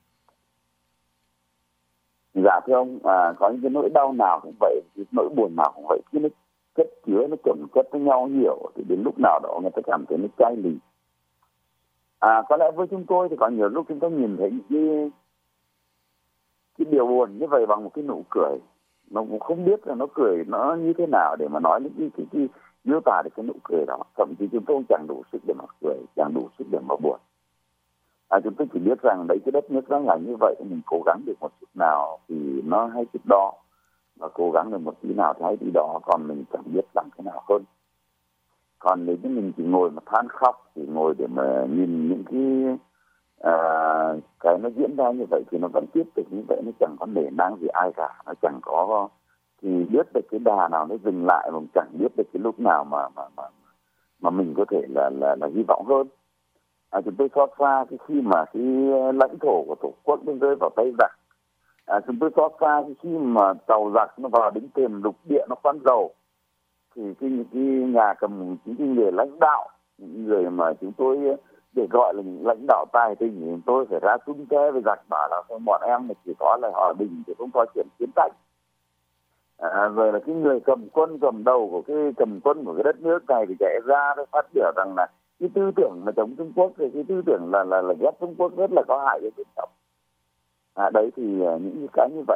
Dạ thưa ông, à, có những cái nỗi đau nào cũng vậy, cái nỗi buồn nào cũng vậy, khi nó chất chứa, nó chồng chất với nhau nhiều thì đến lúc nào đó người ta cảm thấy nó chai lì. À, có lẽ với chúng tôi thì có nhiều lúc chúng tôi nhìn thấy cái cái điều buồn như vậy bằng một cái nụ cười, nó cũng không biết là nó cười nó như thế nào để mà nói những cái cái, cái miêu tả được cái nụ cười đó. Thậm chí chúng tôi chẳng đủ sức để mà cười, chẳng đủ sức để mà buồn. À, chúng tôi chỉ biết rằng đấy, cái đất nước nó là như vậy, mình cố gắng được một chút nào thì nó hay chút đó, và cố gắng được một tí nào thì hay tí đó, còn mình chẳng biết làm thế nào hơn. Còn nếu như mình chỉ ngồi mà than khóc, thì ngồi để mà nhìn những cái à, cái nó diễn ra như vậy thì nó vẫn tiếp tục như vậy, nó chẳng có nể nang gì ai cả, nó chẳng có thì biết được cái đà nào nó dừng lại, mà chẳng biết được cái lúc nào mà mà mà mà mình có thể là là là hy vọng hơn. À, chúng tôi xót xa cái khi mà cái lãnh thổ của Tổ quốc nó rơi vào tay giặc. À, chúng tôi xót xa cái khi mà tàu giặc nó vào đến thềm lục địa, nó khoan dầu, thì cái những cái nhà cầm chính cái người lãnh đạo, những người mà chúng tôi để gọi là những lãnh đạo tài tình, thì chúng tôi phải ra tung ke với giặc, bảo là bọn em là chỉ có là hòa bình chứ không có chuyện chiến tranh. À, rồi là cái người cầm quân cầm đầu của cái cầm quân của cái đất nước này thì chạy ra để phát biểu rằng là cái tư tưởng là chống Trung Quốc, thì cái tư tưởng là là là ghét Trung Quốc rất là có hại cho dân tộc. À, đấy thì những cái như vậy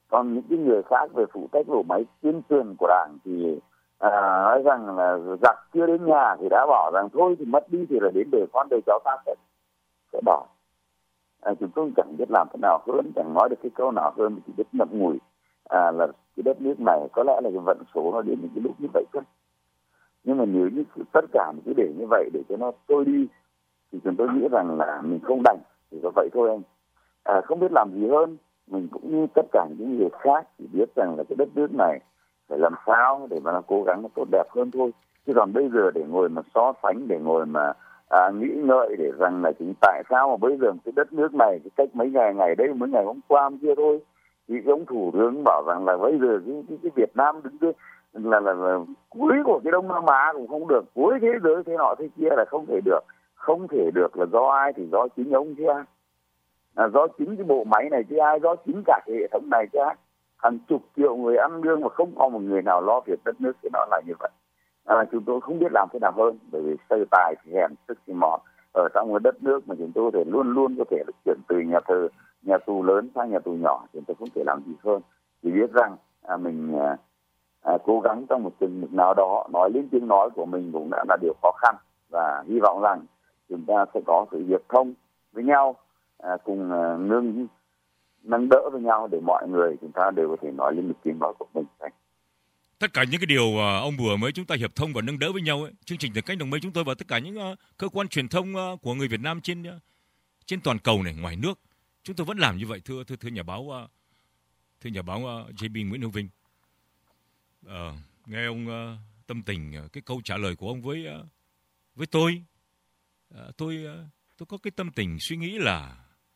Còn những cái người khác về phụ trách bộ máy tuyên truyền của Đảng thì à, nói rằng là giặc chưa đến nhà thì đã bảo rằng thôi thì mất đi thì là đến đời con đời cháu ta sẽ sẽ đòi. À, chúng tôi chẳng biết làm thế nào hơn, chẳng nói được cái câu nào hơn, chỉ biết ngậm ngùi à, là cái đất nước này có lẽ là cái vận số nó đến những cái lúc như vậy cơ. Nhưng mà nếu như tất cả cứ để như vậy để cho nó trôi đi thì chúng tôi nghĩ rằng là mình không đành, thì có vậy thôi anh. À, không biết làm gì hơn, mình cũng như tất cả những người khác chỉ biết rằng là cái đất nước này phải làm sao để mà nó cố gắng nó tốt đẹp hơn thôi. Chứ còn bây giờ để ngồi mà so sánh, để ngồi mà à, nghĩ ngợi để rằng là chúng tại sao mà bây giờ cái đất nước này cái cách mấy ngày ngày đây mấy ngày hôm qua hôm kia thôi thì ông thủ tướng bảo rằng là bây giờ cái, cái, cái Việt Nam đứng đây là, là, là cuối của cái Đông Nam Á cũng không được, cuối thế giới thế nọ thế kia là không thể được. Không thể được là do ai thì do chính ông chứ ai, là do chính cái bộ máy này chứ ai, do chính cả cái hệ thống này chứ ai. Hàng chục triệu người ăn lương mà không có một người nào lo việc đất nước thì nó là như vậy. À, chúng tôi không biết làm thế nào hơn, bởi vì sơ tài thì hèn sức thì mòn ở trong cái đất nước mà chúng tôi thể luôn luôn có thể là chuyển từ nhà thờ nhà tù lớn sang nhà tù nhỏ, chúng tôi không thể làm gì hơn, chỉ biết rằng à, mình à, à, cố gắng trong một chừng mực nào đó, nói lên tiếng nói của mình cũng đã là điều khó khăn, và hy vọng rằng chúng ta sẽ có sự hiệp thông với nhau, à, cùng à, nâng nâng đỡ với nhau để mọi người chúng ta đều có thể nói lên được tiếng nói của mình. Tất cả những cái điều uh, ông vừa mới chúng ta hiệp thông và nâng đỡ với nhau ấy, chương trình từ cánh đồng mây chúng tôi và tất cả những uh, cơ quan truyền thông uh, của người Việt Nam trên uh, trên toàn cầu này, ngoài nước, chúng tôi vẫn làm như vậy, thưa thưa thưa nhà báo uh, thưa nhà báo uh, gi bê Nguyễn Hữu Vinh. Uh, nghe ông uh, tâm tình uh, cái câu trả lời của ông với uh, với tôi, uh, tôi uh, tôi có cái tâm tình suy nghĩ là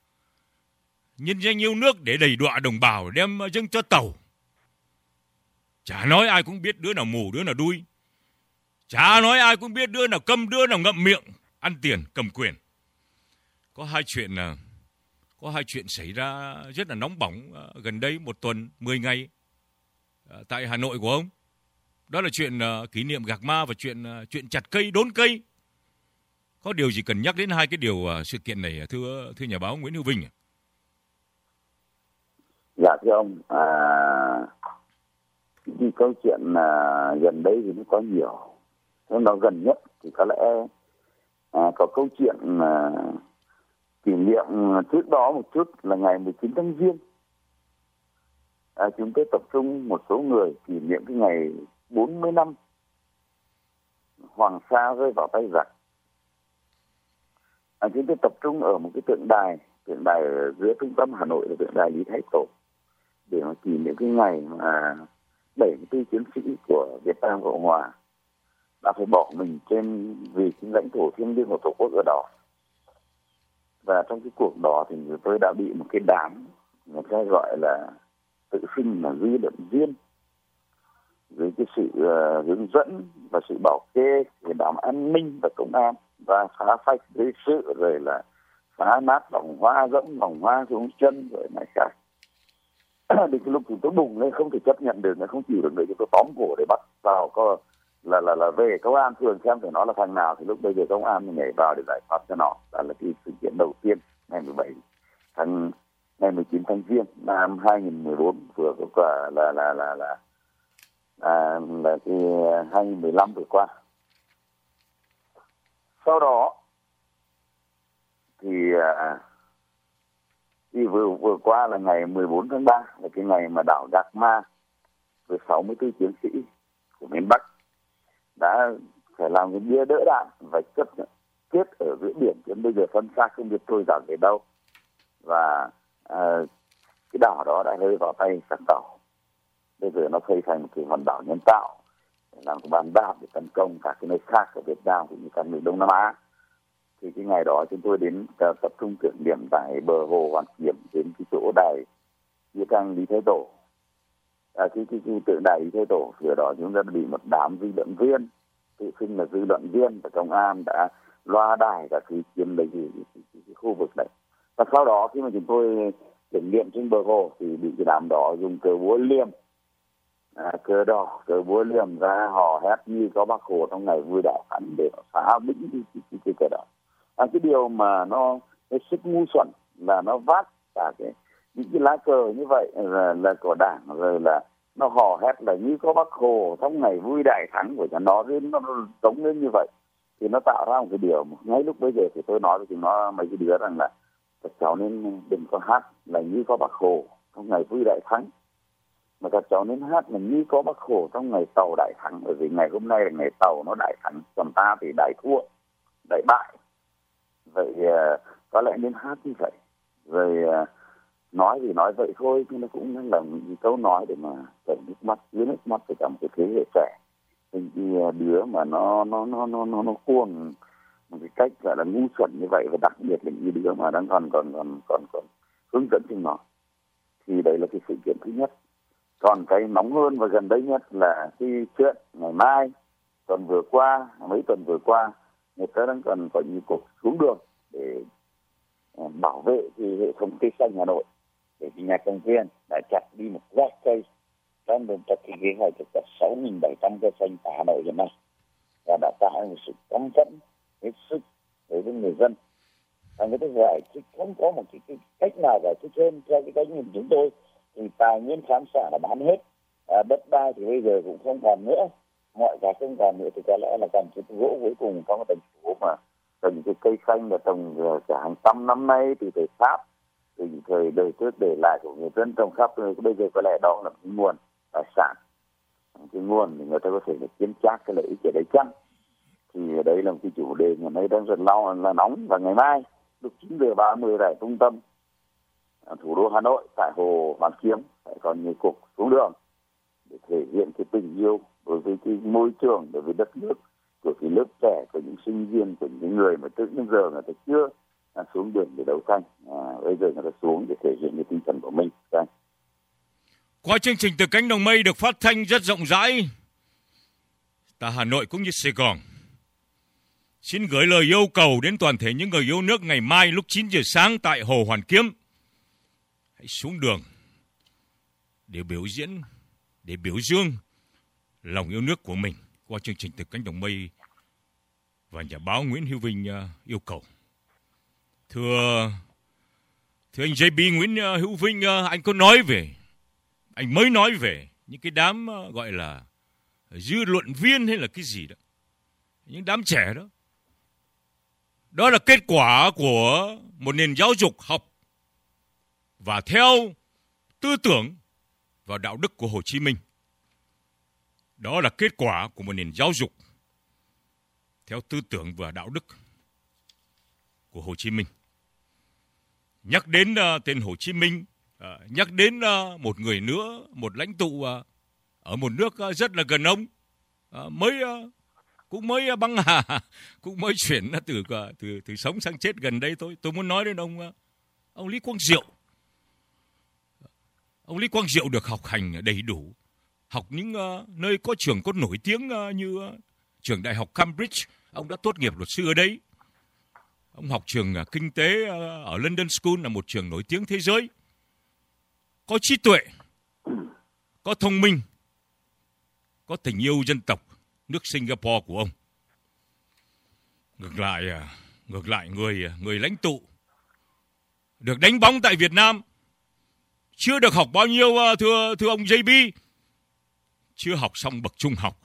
nhân danh yêu nước để đẩy đọa đồng bào đem uh, dâng cho Tàu. Chả nói ai cũng biết đứa nào mù đứa nào đuôi. Chả nói ai cũng biết đứa nào câm đứa nào ngậm miệng, ăn tiền cầm quyền. Có hai chuyện là có hai chuyện xảy ra rất là nóng bỏng uh, gần đây một tuần mười ngày uh, tại Hà Nội của ông. Đó là chuyện uh, kỷ niệm Gạc Ma và chuyện uh, chuyện chặt cây đốn cây. Có điều gì cần nhắc đến hai cái điều uh, sự kiện này thưa thưa nhà báo Nguyễn Hữu Vinh? Dạ thưa ông, à, cái câu chuyện à, gần đây thì nó có nhiều. Thế nó gần nhất thì có lẽ à, có câu chuyện à, kỷ niệm trước đó một chút là ngày mười chín tháng Giêng. À, chúng tôi tập trung một số người kỷ niệm cái ngày bốn mươi năm Hoàng Sa rơi vào tay giặc. À, chúng tôi tập trung ở một cái tượng đài, tượng đài ở giữa trung tâm Hà Nội là tượng đài Lý Thái Tổ, để mà kỷ niệm cái ngày mà bảy mươi tư chiến sĩ của Việt Nam Cộng Hòa đã phải bỏ mình trên vì cái lãnh thổ thiêng liêng của Tổ quốc ở đó. Và trong cái cuộc đó thì tôi đã bị một cái đám người ta gọi là tự xưng là dư luận viên, với cái sự uh, hướng dẫn và sự bảo kê của đám an ninh và công an, và phá phách gây sự, rồi là phá nát vòng hoa, dẫm vòng hoa xuống chân rồi này khác. Đến cái lúc chúng tôi bùng lên không thể chấp nhận được, không chịu được nữa, chúng tôi tóm cổ để bắt vào, có là là là về công an phường xem phải nó là thằng nào, thì lúc bây giờ công an nhảy vào để giải thoát cho nó. Đó là cái sự kiện đầu tiên ngày mười bảy tháng ngày mười chín tháng Giêng năm hai nghìn mười bốn vừa qua, là là là là à, là cái hai nghìn mười lăm vừa qua. Sau đó thì à, thì vừa vừa qua là ngày mười bốn tháng ba là cái ngày mà đảo Gạc Ma với sáu mươi tư chiến sĩ của miền Bắc đã phải làm cái bia đỡ đạn và chất kết ở giữa biển, đến bây giờ phân xác không biết trôi giạt về đâu. Và à, cái đảo đó đã rơi vào tay giặc Tàu. Bây giờ nó xây thành một cái hòn đảo nhân tạo để làm cái bàn đạp để tấn công các cái nơi khác ở Việt Nam cũng như các nước Đông Nam Á. Thì cái ngày đó chúng tôi đến uh, tập trung tưởng niệm tại bờ hồ Hoàn Kiếm, đến cái chỗ đài nghĩa trang Lý Thái Tổ. À, cái, cái, cái tượng đài Lý Thái Tổ phía đó chúng ta bị một đám dư luận viên, tự xưng là dư luận viên và công an đã loa đài cả khi chiếm lấy cái, cái, cái, cái khu vực đấy. Và sau đó khi mà chúng tôi tưởng niệm trên bờ hồ thì bị cái đám đó dùng cờ búa liềm, à, cờ đỏ, cờ búa liềm ra hò hét như có Bác Hồ trong ngày vui đại thắng để phá bĩnh cái, cái, cái, cái cờ đỏ. À, cái điều mà nó cái sức ngu xuẩn là nó vác cả cái những cái lá cờ như vậy là, là của Đảng, rồi là nó hò hét là như có Bác Hồ trong ngày vui đại thắng của nhà nó, đến nó, nó giống lên như vậy, thì nó tạo ra một cái điều ngay lúc bây giờ thì tôi nói với chúng nó mấy cái đứa rằng là các cháu nên đừng có hát là như có Bác Hồ trong ngày vui đại thắng, mà các cháu nên hát là như có Bác Hồ trong ngày tàu đại thắng, bởi vì ngày hôm nay là ngày tàu nó đại thắng, còn ta thì đại thua, đại bại. Vậy uh, có lẽ nên hát như vậy. Rồi uh, nói thì nói vậy thôi, nhưng nó cũng là những câu nói để mà chảy nước mắt, dưới nước mắt của cả một cái thế hệ trẻ. Những cái đứa mà nó nó nó nó nó nó cuồng một cái cách gọi là ngu xuẩn như vậy, và đặc biệt là những đứa mà đang còn còn còn còn còn hướng dẫn chúng nó, thì đấy là cái sự kiện thứ nhất. Còn cái nóng hơn và gần đây nhất là cái chuyện ngày mai, tuần vừa qua, mấy tuần vừa qua, người ta đang còn có những cuộc xuống đường để bảo vệ cái hệ thống cây xanh Hà Nội. Để nhà công viên đã chặt đi một gốc cây trong đường trật thì kế hoạch được sáu nghìn bảy trăm cây xanh tại Hà Nội hiện nay, và đã tạo một sự căm phẫn hết sức đối với người dân. Và người ta giải thích không có một cái, cái cách nào giải thích hơn. Theo cái cách nhìn chúng tôi thì tài nguyên khoáng sản là bán hết, à, đất đai thì bây giờ cũng không còn nữa, mọi cái không còn nữa, thì có lẽ là còn cái gỗ cuối cùng trong thành phố mà trồng cái cây xanh là trồng cả hàng trăm năm nay, từ thời Pháp, từ thời đời trước để lại của người dân trồng khắp. Bây giờ có lẽ đó là cái nguồn tài sản, cái nguồn thì người ta có thể là kiếm chắc cái lợi ích ở đấy chăng. Thì đấy là một cái chủ đề ngày nay đang rất lâu là nóng. Và ngày mai lúc chín giờ ba mươi tại trung tâm thủ đô Hà Nội, tại hồ Hoàn Kiếm sẽ có nhiều cuộc xuống đường để thể hiện cái tình yêu đối với cái môi trường, đối với đất nước, của cái lớp trẻ, của những sinh viên, của những người mà từ đến giờ người ta chưa xuống đường để đấu tranh, à, bây giờ người ta xuống để thể hiện cái tinh thần của mình. Đây. Qua chương trình Từ Cánh Đồng Mây được phát thanh rất rộng rãi tại Hà Nội cũng như Sài Gòn, xin gửi lời yêu cầu đến toàn thể những người yêu nước ngày mai lúc chín giờ sáng tại hồ Hoàn Kiếm. Hãy xuống đường để biểu diễn, để biểu dương lòng yêu nước của mình qua chương trình Từ Cánh Đồng Mây và nhà báo Nguyễn Hữu Vinh uh, yêu cầu. Thưa thưa anh gi bê Nguyễn uh, Hữu Vinh, uh, anh có nói về, anh mới nói về những cái đám uh, gọi là dư luận viên hay là cái gì đó, những đám trẻ đó. Đó là kết quả của một nền giáo dục học và theo tư tưởng và đạo đức của Hồ Chí Minh. Đó là kết quả của một nền giáo dục theo tư tưởng và đạo đức của Hồ Chí Minh. Nhắc đến uh, tên Hồ Chí Minh, uh, nhắc đến uh, một người nữa, một lãnh tụ uh, ở một nước uh, rất là gần ông, uh, mới uh, cũng mới uh, băng hà, cũng mới chuyển uh, từ, uh, từ từ sống sang chết gần đây thôi. Tôi muốn nói đến ông uh, ông Lý Quang Diệu. Ông Lý Quang Diệu được học hành đầy đủ, học những uh, nơi có trường có nổi tiếng uh, như uh, trường đại học Cambridge. Ông đã tốt nghiệp luật sư ở đấy. Ông học trường uh, kinh tế uh, ở London School, là một trường nổi tiếng thế giới. Có trí tuệ, có thông minh, có tình yêu dân tộc nước Singapore của ông. Ngược lại, uh, ngược lại người uh, người lãnh tụ được đánh bóng tại Việt Nam chưa được học bao nhiêu, uh, thưa thưa ông gi bê, chưa học xong bậc trung học,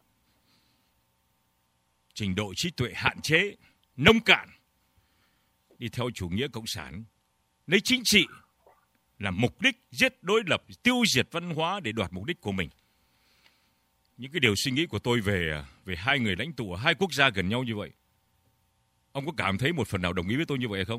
trình độ trí tuệ hạn chế, nông cạn, đi theo chủ nghĩa cộng sản, lấy chính trị làm mục đích, giết đối lập, tiêu diệt văn hóa để đoạt mục đích của mình. Những cái điều suy nghĩ của tôi về về hai người lãnh tụ ở hai quốc gia gần nhau như vậy, ông có cảm thấy một phần nào đồng ý với tôi như vậy hay không?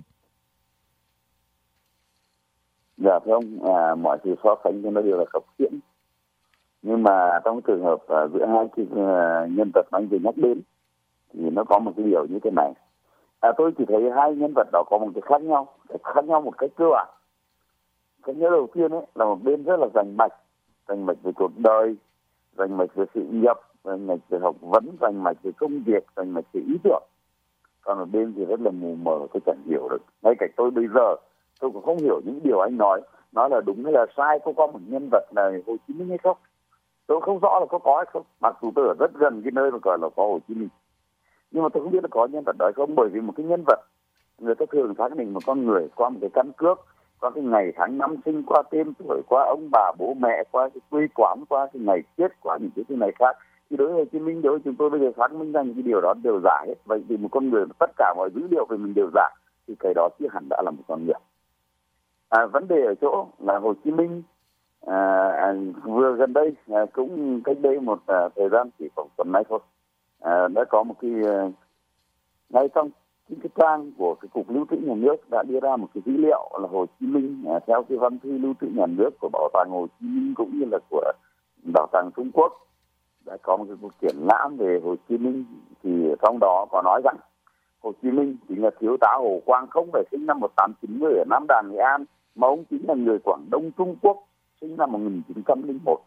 Dạ thưa ông, à, mọi sự so sánh cho nó đều là khập khiễng. Nhưng mà trong trường hợp uh, giữa hai cái uh, nhân vật mà anh vừa nhắc đến thì nó có một cái điều như thế này. À, tôi chỉ thấy hai nhân vật đó có một cái khác nhau, cái khác nhau một cách cơ bản. Cái nhớ đầu tiên ấy là một bên rất là rành mạch, rành mạch về cuộc đời, rành mạch về sự nghiệp, rành mạch về học vấn, rành mạch về công việc, rành mạch về ý tưởng. Còn một bên thì rất là mù mờ, tôi chẳng hiểu được. Ngay cả tôi bây giờ tôi cũng không hiểu những điều anh nói, nói là đúng hay là sai, có có một nhân vật là Hồ Chí Minh hay không. Tôi không rõ là có có hay không, mặc dù tôi ở rất gần cái nơi mà gọi là có Hồ Chí Minh. Nhưng mà tôi không biết là có nhân vật đó hay không, bởi vì một cái nhân vật người ta thường xác định một con người qua một cái căn cước, qua cái ngày tháng năm sinh, qua tên tuổi, qua ông bà bố mẹ, qua cái quê quán, qua cái ngày chết, qua những cái thứ này khác. Thì đối với Hồ Chí Minh, đối với chúng tôi bây giờ xác minh rằng những cái điều đó đều giả hết. Vậy thì một con người tất cả mọi dữ liệu về mình đều giả thì cái đó chưa hẳn đã là một con người. À, vấn đề ở chỗ là Hồ Chí Minh à, à, vừa gần đây à, cũng cách đây một à, thời gian chỉ khoảng tuần nay thôi à, đã có một cái à, ngay trong cái, cái trang của cái cục lưu trữ nhà nước đã đưa ra một cái dữ liệu là Hồ Chí Minh à, theo cái văn thư lưu trữ nhà nước của Bảo tàng Hồ Chí Minh cũng như là của Bảo tàng Trung Quốc đã có một cái cuộc triển lãm về Hồ Chí Minh. Thì trong đó có nói rằng Hồ Chí Minh chính là thiếu tá Hồ Quang Không, phải sinh năm một nghìn tám trăm chín mươi ở Nam Đàn, Nghệ An, mà ông chính là người Quảng Đông, Trung Quốc, sinh năm một nghìn chín trăm lẻ một.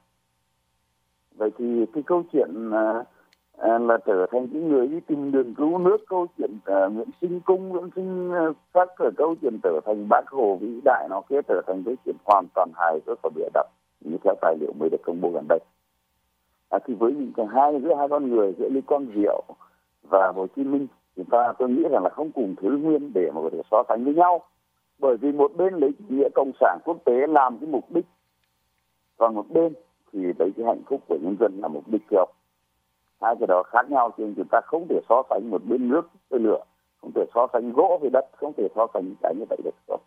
Vậy thì cái câu chuyện à, à, là trở thành cái người đi tìm đường cứu nước, câu chuyện à, Nguyễn Sinh Cung, Nguyễn Sinh Sắc, ở câu chuyện trở thành Bác Hồ vĩ đại, nó kia trở thành cái chuyện hoàn toàn hài rất là bịa đặt như theo tài liệu mới được công bố gần đây. À, thì với những cái hai giữa hai con người, giữa Lý Quang Diệu và Hồ Chí Minh, chúng ta tôi nghĩ rằng là không cùng thứ nguyên để mà có thể so sánh với nhau, bởi vì một bên lấy chủ nghĩa cộng sản quốc tế làm cái mục đích, còn một bên thì lấy cái hạnh phúc của nhân dân là mục đích kia. Hai cái đó khác nhau, cho nên chúng ta không thể so sánh một bên nước với lửa, không thể so sánh gỗ với đất, không thể so sánh cái như vậy được không.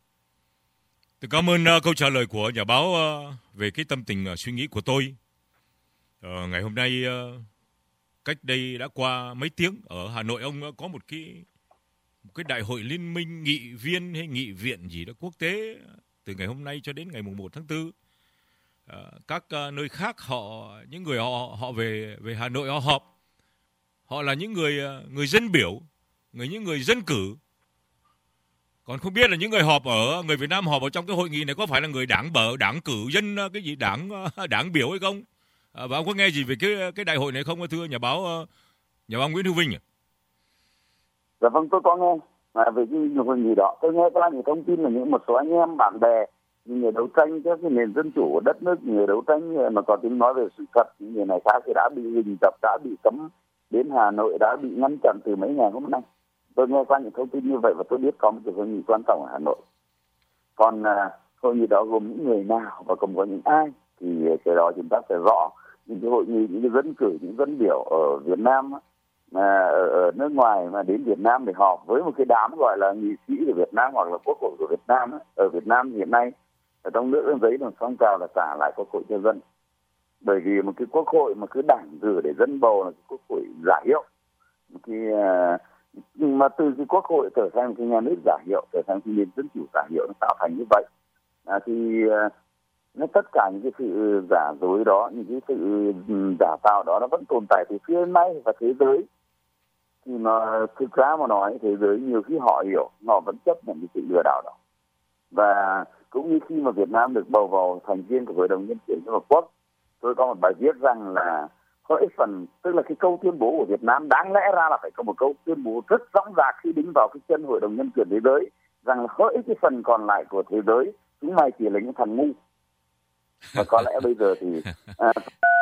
Tôi cảm ơn uh, câu trả lời của nhà báo uh, về cái tâm tình uh, suy nghĩ của tôi. Uh, ngày hôm nay uh, cách đây đã qua mấy tiếng ở Hà Nội, ông uh, có một cái một cái đại hội liên minh nghị viên hay nghị viện gì đó quốc tế từ ngày hôm nay cho đến ngày mùng một tháng tư. Uh, các uh, nơi khác họ những người họ họ về về Hà Nội họ họp. Họ là những người uh, người dân biểu, người những người dân cử. Còn không biết là những người họp ở người Việt Nam họp ở trong cái hội nghị này có phải là người đảng bở, đảng cử dân cái gì đảng đảng biểu hay không? À, và ông có nghe gì về cái cái đại hội này không, thưa nhà báo nhà báo Nguyễn Hữu Vinh? Dạ vâng, tôi có nghe à, về cái hội nghị đó. Tôi nghe qua những thông tin là những một số anh em bạn bè, những người đấu tranh cho cái nền dân chủ của đất nước, những người đấu tranh mà có tiếng nói về sự thật, những người này khác thì đã bị hình tập, đã bị cấm đến Hà Nội, đã bị ngăn chặn từ mấy ngày hôm nay. Tôi nghe qua những thông tin như vậy và tôi biết có một cái hội nghị quan trọng ở Hà Nội. Còn à, hội nghị đó gồm những người nào và gồm có những ai thì cái đó chúng ta phải rõ. Những cái hội nghị, những cái dân cử, những dân biểu ở Việt Nam mà ở, ở nước ngoài mà đến Việt Nam để họp với một cái đám gọi là nghị sĩ của Việt Nam hoặc là quốc hội của Việt Nam. Ở Việt Nam hiện nay ở trong nước giấy đồng phong trào là trả lại quốc hội cho dân. Bởi vì một cái quốc hội mà cứ đảng cử để dân bầu là cái quốc hội giả hiệu. Một cái uh, mà từ cái quốc hội trở thành cái nhà nước giả hiệu, trở thành cái nền dân chủ giả hiệu, nó tạo thành như vậy à, thì uh, nó tất cả những cái sự giả dối đó, những cái sự giả tạo đó nó vẫn tồn tại từ xưa đến nay. Và thế giới thì mà thực ra mà nói, thế giới nhiều khi họ hiểu, họ vẫn chấp nhận cái sự lừa đảo đó. Và cũng như khi mà Việt Nam được bầu vào thành viên của Hội đồng Nhân quyền Liên Hợp Quốc, tôi có một bài viết rằng là hơi phần, tức là cái câu tuyên bố của Việt Nam đáng lẽ ra là phải có một câu tuyên bố rất rõ ràng khi đứng vào cái chân Hội đồng Nhân quyền thế giới, rằng là hơi cái phần còn lại của thế giới chúng mày chỉ là những thằng ngu. Và có lẽ bây giờ thì à,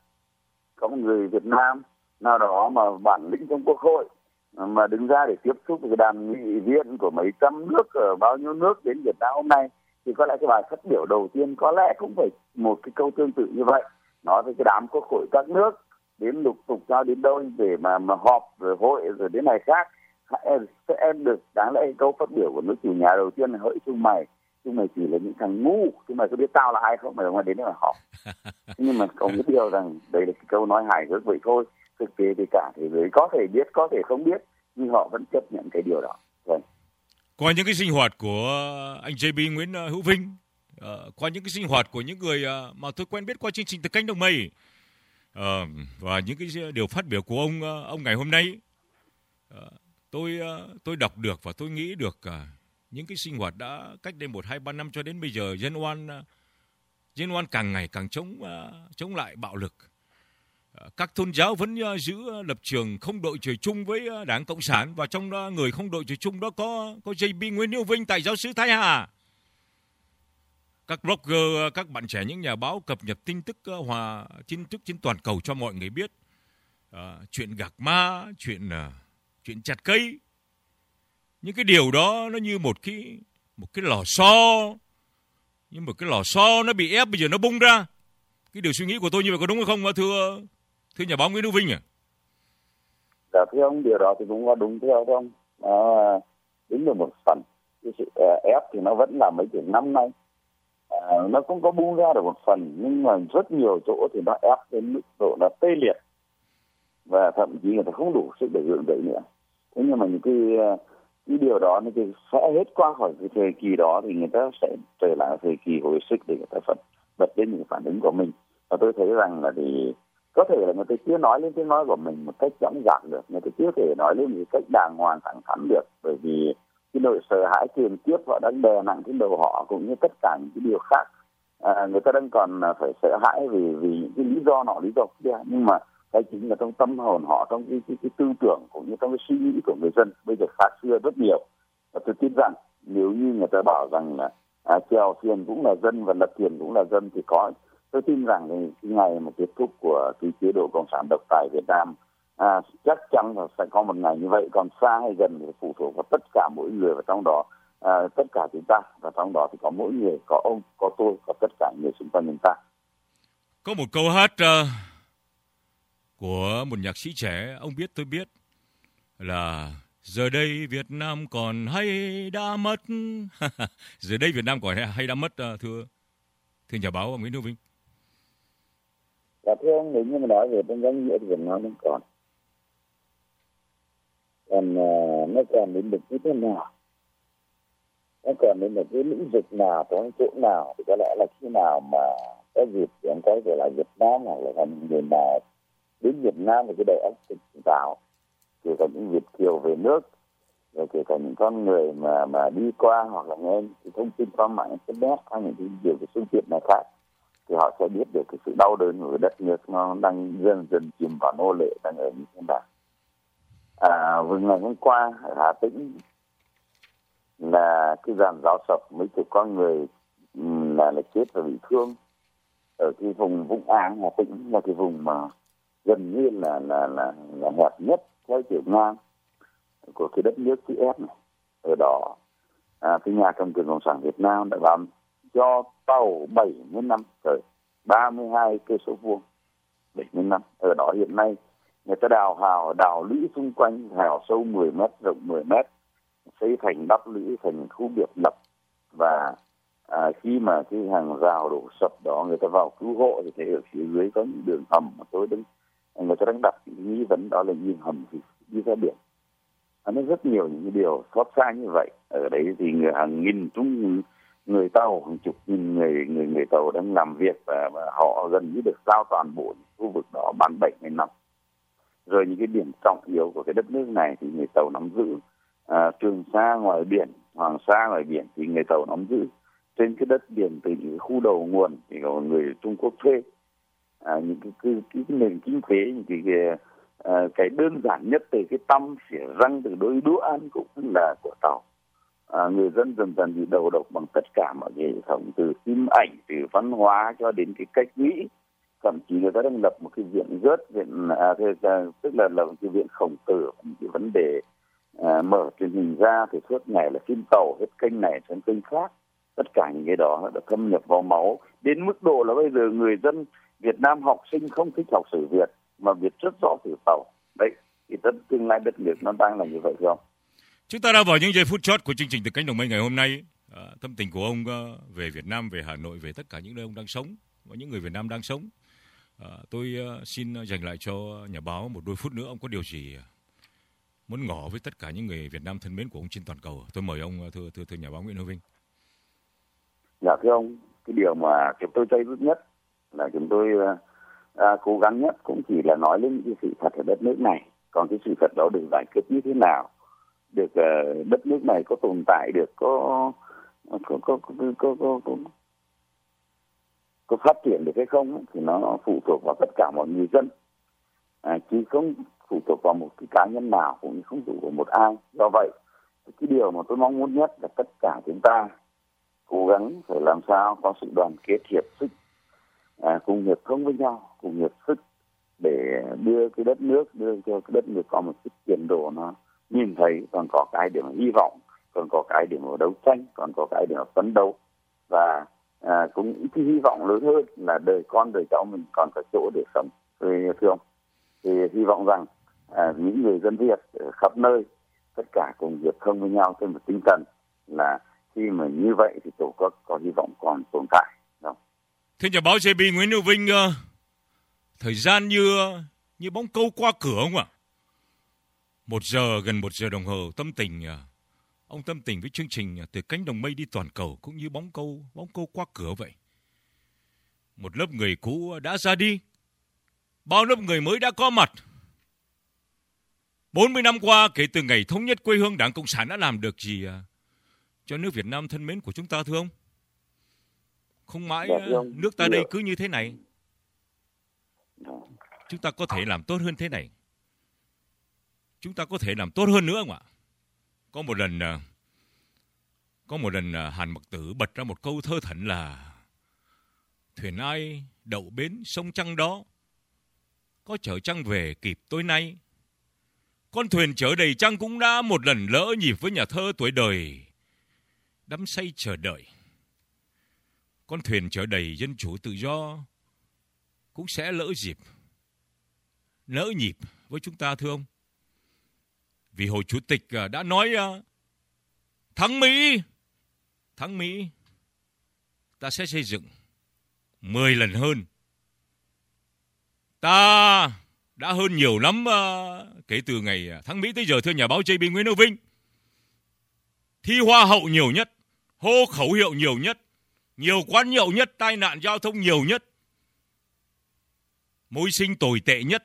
có một người Việt Nam nào đó mà bản lĩnh trong quốc hội mà đứng ra để tiếp xúc với cái đàn nghị viên của mấy trăm nước ở bao nhiêu nước đến Việt Nam hôm nay, thì có lẽ cái bài phát biểu đầu tiên có lẽ cũng phải một cái câu tương tự như vậy, nói với cái đám quốc hội các nước đến lục tục cho đến đâu để mà mà họp rồi hội rồi đến này khác, em sẽ được đáng lẽ câu phát biểu của nước chủ nhà đầu tiên là hỡi chúng mày, chúng mày chỉ là những thằng ngu, chúng mày có biết tao là ai không, mày mà đến đây mà họp. Nhưng mà có cái điều rằng đây là cái câu nói hài hước vậy thôi, thực tế thì cả thế giới có thể biết, có thể không biết, nhưng họ vẫn chấp nhận cái điều đó. Vâng. Qua những cái sinh hoạt của anh gi bê Nguyễn Hữu Vinh, uh, qua những cái sinh hoạt của những người uh, mà tôi quen biết qua chương trình Từ Cánh Đồng Mây, uh, và những cái điều phát biểu của ông uh, ông ngày hôm nay, uh, tôi uh, tôi đọc được và tôi nghĩ được uh, những cái sinh hoạt đã cách đây một hai ba năm cho đến bây giờ, dân oan uh, dân oan càng ngày càng chống uh, chống lại bạo lực. Các tôn giáo vẫn giữ lập trường không đội trời chung với Đảng Cộng sản, và trong đó người không đội trời chung đó có có gi bê Nguyễn Hữu Vinh, tại giáo sứ Thái Hà. Các blogger, các bạn trẻ, những nhà báo cập nhật tin tức hòa tin tức trên toàn cầu cho mọi người biết à, chuyện gạc ma, chuyện uh, chuyện chặt cây. Những cái điều đó nó như một cái một cái lò xo Nhưng mà cái lò xo nó bị ép bây giờ nó bung ra. Cái điều suy nghĩ của tôi như vậy có đúng hay không thưa thưa nhà báo Nguyễn Hữu Vinh à? Dạ thưa ông, điều đó thì cũng có đúng theo ông. À, đúng là một phần. Cái sự uh, ép thì nó vẫn là mấy chục năm nay. À, nó cũng có bung ra được một phần, nhưng mà rất nhiều chỗ thì nó ép đến mức độ là tê liệt. Và thậm chí người ta không đủ sức để gượng dậy nữa. Thế nhưng mà những cái, cái điều đó nó sẽ hết qua khỏi cái thời kỳ đó thì người ta sẽ trở lại thời kỳ hồi sức để người ta phật bật lên những phản ứng của mình. Và tôi thấy rằng là thì có thể là người ta chưa nói lên tiếng nói của mình một cách dõng dạc được, người ta chưa thể nói lên một cách đàng hoàng thẳng thắn được, bởi vì cái nỗi sợ hãi truyền tiếp họ đang đè nặng trên đầu họ, cũng như tất cả những cái điều khác. À, người ta đang còn phải sợ hãi vì vì những cái lý do nọ lý do kia, nhưng mà cái chính là trong tâm hồn họ, trong cái, cái, cái tư tưởng cũng như trong cái suy nghĩ của người dân bây giờ khác xưa rất nhiều. Và tôi tin rằng nếu như người ta bảo rằng là à, chèo thuyền cũng là dân và lật thuyền cũng là dân thì có, tôi tin rằng thì cái ngày mà kết thúc của cái chế độ cộng sản độc tài Việt Nam à, chắc chắn là sẽ có một ngày như vậy. Còn xa hay gần thì phụ thuộc vào tất cả mỗi người, và trong đó à, tất cả chúng ta, và trong đó thì có mỗi người, có ông, có tôi, có tất cả người xung quanh chúng ta. Có một câu hát uh, của một nhạc sĩ trẻ, ông biết tôi biết, là giờ đây Việt Nam còn hay đã mất. Giờ đây Việt Nam còn hay đã mất, uh, thưa thưa nhà báo Nguyễn Hữu Vinh. Dạ thưa ông, nếu như mà nói về trong danh nghĩa thì Việt Nam nó còn. Còn uh, nó còn đến được như thế nào? Nó còn đến được cái lĩnh vực nào, có chỗ nào, thì có lẽ là khi nào mà có dịp thì ông quay về lại Việt Nam, hoặc là còn người nào đến Việt Nam với cái đầu óc tỉnh táo, kể cả những Việt kiều về nước, rồi kể cả những con người mà mà đi qua hoặc là nghe cái thông tin qua mạng internet hay những cái điều cái phương tiện này khác, thì họ sẽ biết được cái sự đau đớn của đất nước nó đang dần dần chìm vào nô lệ, đang ở như thế nào. À, vừa ngày hôm qua ở Hà Tĩnh là cái dàn giáo sập mấy chục con người là là chết và bị thương ở cái vùng Vũng Áng. Hà Tĩnh là cái vùng mà gần như là là là, là hẹp nhất theo chiều ngang của cái đất nước chữ S này. Ở đó à, cái nhà cầm quyền cộng sản Việt Nam đã làm cho tàu bảy mươi năm trời, ba mươi hai cây số vuông, bảy mươi năm. Ở đó hiện nay người ta đào hào, đào lũy xung quanh, hào sâu mười mét, rộng mười mét, xây thành đắp lũy thành khu biệt lập. Và à, khi mà cái hàng rào đổ sập đó, người ta vào cứu hộ thì thấy ở phía dưới có những đường hầm mà tôi đứng, người ta đang đặt những nghi vấn đó là những hầm thì đi ra biển. À, nó rất nhiều những cái điều xót xa như vậy. Ở đấy thì người hàng nghìn chúng người tàu, hàng chục nghìn người người người tàu đang làm việc, và, và họ gần như được giao toàn bộ khu vực đó bán bảy mươi năm. Rồi những cái điểm trọng yếu của cái đất nước này thì người tàu nắm giữ. À, Trường Sa ngoài biển, Hoàng Sa ngoài biển thì người tàu nắm giữ. Trên cái đất biển từ những khu đầu nguồn thì có người Trung Quốc thuê. À, những cái, cái, cái, cái nền kinh tế, những cái, cái, à, cái đơn giản nhất từ cái tăm xỉa răng, từ đôi đũa ăn cũng là của tàu. À, người dân dần dần bị đầu độc bằng tất cả mọi hệ thống, từ phim ảnh, từ văn hóa cho đến cái cách nghĩ. Thậm chí người ta đang lập một cái viện rớt, viện à, tức là lập một cái viện khổng tử, một cái vấn đề à, mở truyền hình ra thì suốt ngày là phim tàu, hết kênh này sang kênh khác. Tất cả những cái đó đã thâm nhập vào máu đến mức độ là bây giờ người dân Việt Nam học sinh không thích học sử Việt mà biết rất rõ sử tàu. Đấy, thì tất tương lai đất nước nó đang là như vậy không? Chúng ta đã vào những giây phút chót của chương trình Từ Cánh Đồng Mây ngày hôm nay. À, tâm tình của ông uh, về Việt Nam, về Hà Nội, về tất cả những nơi ông đang sống và những người Việt Nam đang sống. À, tôi uh, xin dành lại cho nhà báo một đôi phút nữa. Ông có điều gì muốn ngỏ với tất cả những người Việt Nam thân mến của ông trên toàn cầu? Tôi mời ông, thưa thưa, thưa nhà báo Nguyễn Hữu Vinh. Dạ thưa ông, cái điều mà chúng tôi chơi nhất là chúng tôi à, cố gắng nhất cũng chỉ là nói lên cái sự thật ở đất nước này. Còn cái sự thật đó được giải quyết như thế nào, được uh, đất nước này có tồn tại được, có có có có có, có, có, có, có phát triển được hay không thì nó phụ thuộc vào tất cả mọi người dân, à, chứ không phụ thuộc vào một cái cá nhân nào, cũng không phụ thuộc vào một ai. Do vậy cái điều mà tôi mong muốn nhất là tất cả chúng ta cố gắng phải làm sao có sự đoàn kết hiệp sức, à, cùng hiệp thông với nhau, cùng hiệp sức để đưa cái đất nước, đưa cho cái đất nước có một cái tiến độ nó nhìn thấy, còn có cái để mà hy vọng, còn có cái để mà đấu tranh, còn có cái để mà phấn đấu. Và à, cũng cái hy vọng lớn hơn là đời con đời cháu mình còn có chỗ để sống. Thưa ông, thì hy vọng rằng à, những người dân Việt ở khắp nơi tất cả cùng hiệp thông với nhau trên một tinh thần là khi mà như vậy thì Tổ quốc có hy vọng còn tồn tại. Đúng. Thưa nhà báo giê bê Nguyễn Hữu Vinh, uh, thời gian như như bóng câu qua cửa không ạ? Một giờ, gần một giờ đồng hồ tâm tình, uh, ông tâm tình với chương trình uh, Từ Cánh Đồng Mây Đi Toàn Cầu cũng như bóng câu bóng câu qua cửa vậy. Một lớp người cũ đã ra đi, bao lớp người mới đã có mặt. bốn mươi năm qua kể từ ngày thống nhất quê hương, Đảng Cộng sản đã làm được gì uh, cho nước Việt Nam thân mến của chúng ta thưa ông? Không mãi uh, nước ta đây cứ như thế này. Chúng ta có thể làm tốt hơn thế này. Chúng ta có thể làm tốt hơn nữa không ạ? Có một lần uh, có một lần uh, Hàn Mặc Tử bật ra một câu thơ thẩn là: thuyền ai đậu bến sông Trăng đó, có chở trăng về kịp tối nay. Con thuyền chở đầy trăng cũng đã một lần lỡ nhịp với nhà thơ tuổi đời đắm say chờ đợi. Con thuyền chở đầy dân chủ tự do cũng sẽ lỡ dịp, lỡ nhịp với chúng ta thưa ông. Vì Hồ Chủ tịch đã nói thắng Mỹ, thắng Mỹ ta sẽ xây dựng mười lần hơn. Ta đã hơn nhiều lắm uh, kể từ ngày thắng Mỹ tới giờ thưa nhà báo giê bê Nguyễn Hữu Vinh. Thi hoa hậu nhiều nhất, hô khẩu hiệu nhiều nhất, nhiều quán nhậu nhất, tai nạn giao thông nhiều nhất, môi sinh tồi tệ nhất,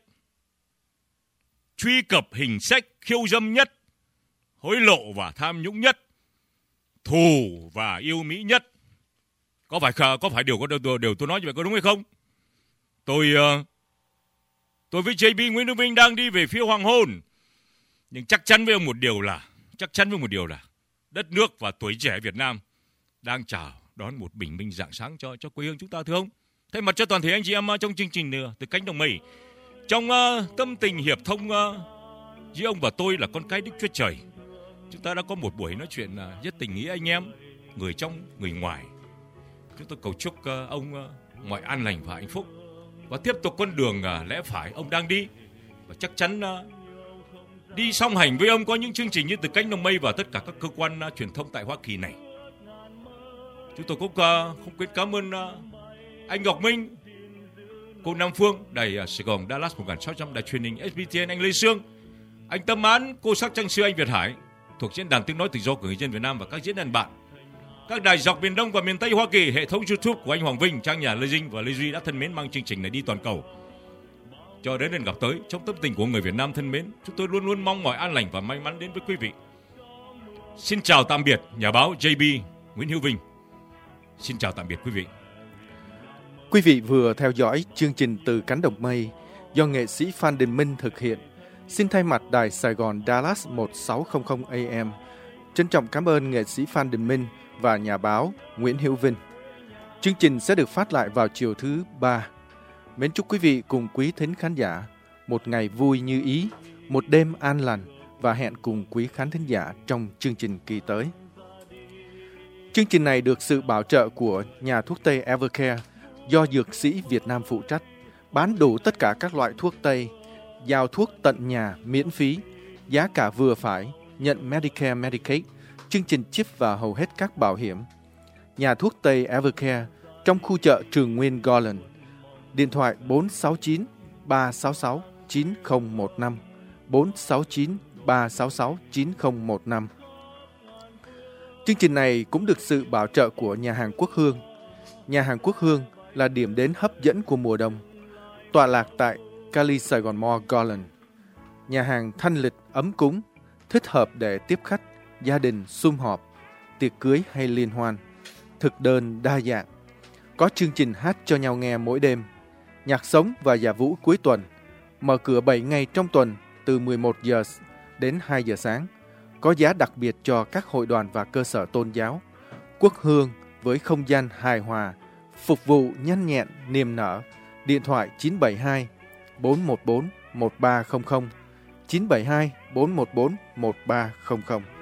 truy cập hình sách khiêu dâm nhất, hối lộ và tham nhũng nhất, thù và yêu Mỹ nhất. Có phải có phải điều có điều, điều tôi nói như vậy có đúng hay không? Tôi uh, tôi với giê bê Nguyễn Hữu Vinh đang đi về phía hoàng hôn, nhưng chắc chắn với ông một điều là chắc chắn với một điều là đất nước và tuổi trẻ Việt Nam đang chào đón một bình minh rạng sáng cho cho quê hương chúng ta thưa ông. Thay mặt cho toàn thể anh chị em trong chương trình Từ Cánh Đồng Mây, trong uh, tâm tình hiệp thông uh, với ông và tôi là con cái Đức Chúa Trời, chúng ta đã có một buổi nói chuyện uh, rất tình nghĩa anh em, người trong người ngoài. Chúng tôi cầu chúc uh, ông uh, mọi an lành và hạnh phúc và tiếp tục con đường uh, lẽ phải ông đang đi, và chắc chắn uh, đi song hành với ông có những chương trình như Từ Cánh Đồng Mây và tất cả các cơ quan uh, truyền thông tại Hoa Kỳ này. Chúng tôi cũng uh, không quên cảm ơn uh, anh Ngọc Minh, cô Nam Phương, đài uh, Sài Gòn Dallas một nghìn sáu trăm, đài truyền hình ét bê tê en anh Lê Sương, anh Tâm Án, cô Sắc Trăng Xưa, anh Việt Hải thuộc diễn đàn tiếng nói tự do của người dân Việt Nam và các diễn đàn bạn, các đài dọc miền Đông và miền Tây Hoa Kỳ, hệ thống YouTube của anh Hoàng Vinh, trang nhà Lê Dinh và Lê Duy đã thân mến mang chương trình này đi toàn cầu. Cho đến lần gặp tới, trong tâm tình của người Việt Nam thân mến, chúng tôi luôn luôn mong mọi an lành và may mắn đến với quý vị. Xin chào tạm biệt nhà báo giê bê Nguyễn Hữu Vinh. Xin chào tạm biệt quý vị. Quý vị vừa theo dõi chương trình Từ Cánh Đồng Mây do nghệ sĩ Phan Đình Minh thực hiện. Xin thay mặt đài Sài Gòn Dallas một nghìn sáu trăm a em trân trọng cảm ơn nghệ sĩ Phan Đình Minh và nhà báo Nguyễn Hữu Vinh. Chương trình sẽ được phát lại vào chiều thứ ba. Mến chúc quý vị cùng quý thính khán giả một ngày vui như ý, một đêm an lành và hẹn cùng quý khán thính giả trong chương trình kỳ tới. Chương trình này được sự bảo trợ của nhà thuốc Tây Evercare do dược sĩ Việt Nam phụ trách, bán đủ tất cả các loại thuốc Tây, giao thuốc tận nhà miễn phí, giá cả vừa phải, nhận Medicare, Medicaid, chương trình chip và hầu hết các bảo hiểm. Nhà thuốc Tây Evercare trong khu chợ Trường Nguyên Garland. Điện thoại bốn sáu chín ba sáu sáu chín không một năm, bốn sáu chín ba sáu sáu chín không một năm. Chương trình này cũng được sự bảo trợ của nhà hàng Quốc Hương. Nhà hàng Quốc Hương là điểm đến hấp dẫn của mùa đông, tọa lạc tại Cali Sài Gòn Mall Garland. Nhà hàng thanh lịch ấm cúng, thích hợp để tiếp khách, gia đình sum họp, tiệc cưới hay liên hoan. Thực đơn đa dạng, có chương trình hát cho nhau nghe mỗi đêm, nhạc sống và dạ vũ cuối tuần. Mở cửa bảy ngày trong tuần từ mười một giờ đến hai giờ sáng. Có giá đặc biệt cho các hội đoàn và cơ sở tôn giáo. Quốc Hương với không gian hài hòa, phục vụ nhanh nhẹn, niềm nở. Điện thoại chín bảy hai bốn một bốn một ba không không, chín bảy hai bốn một bốn một ba không không.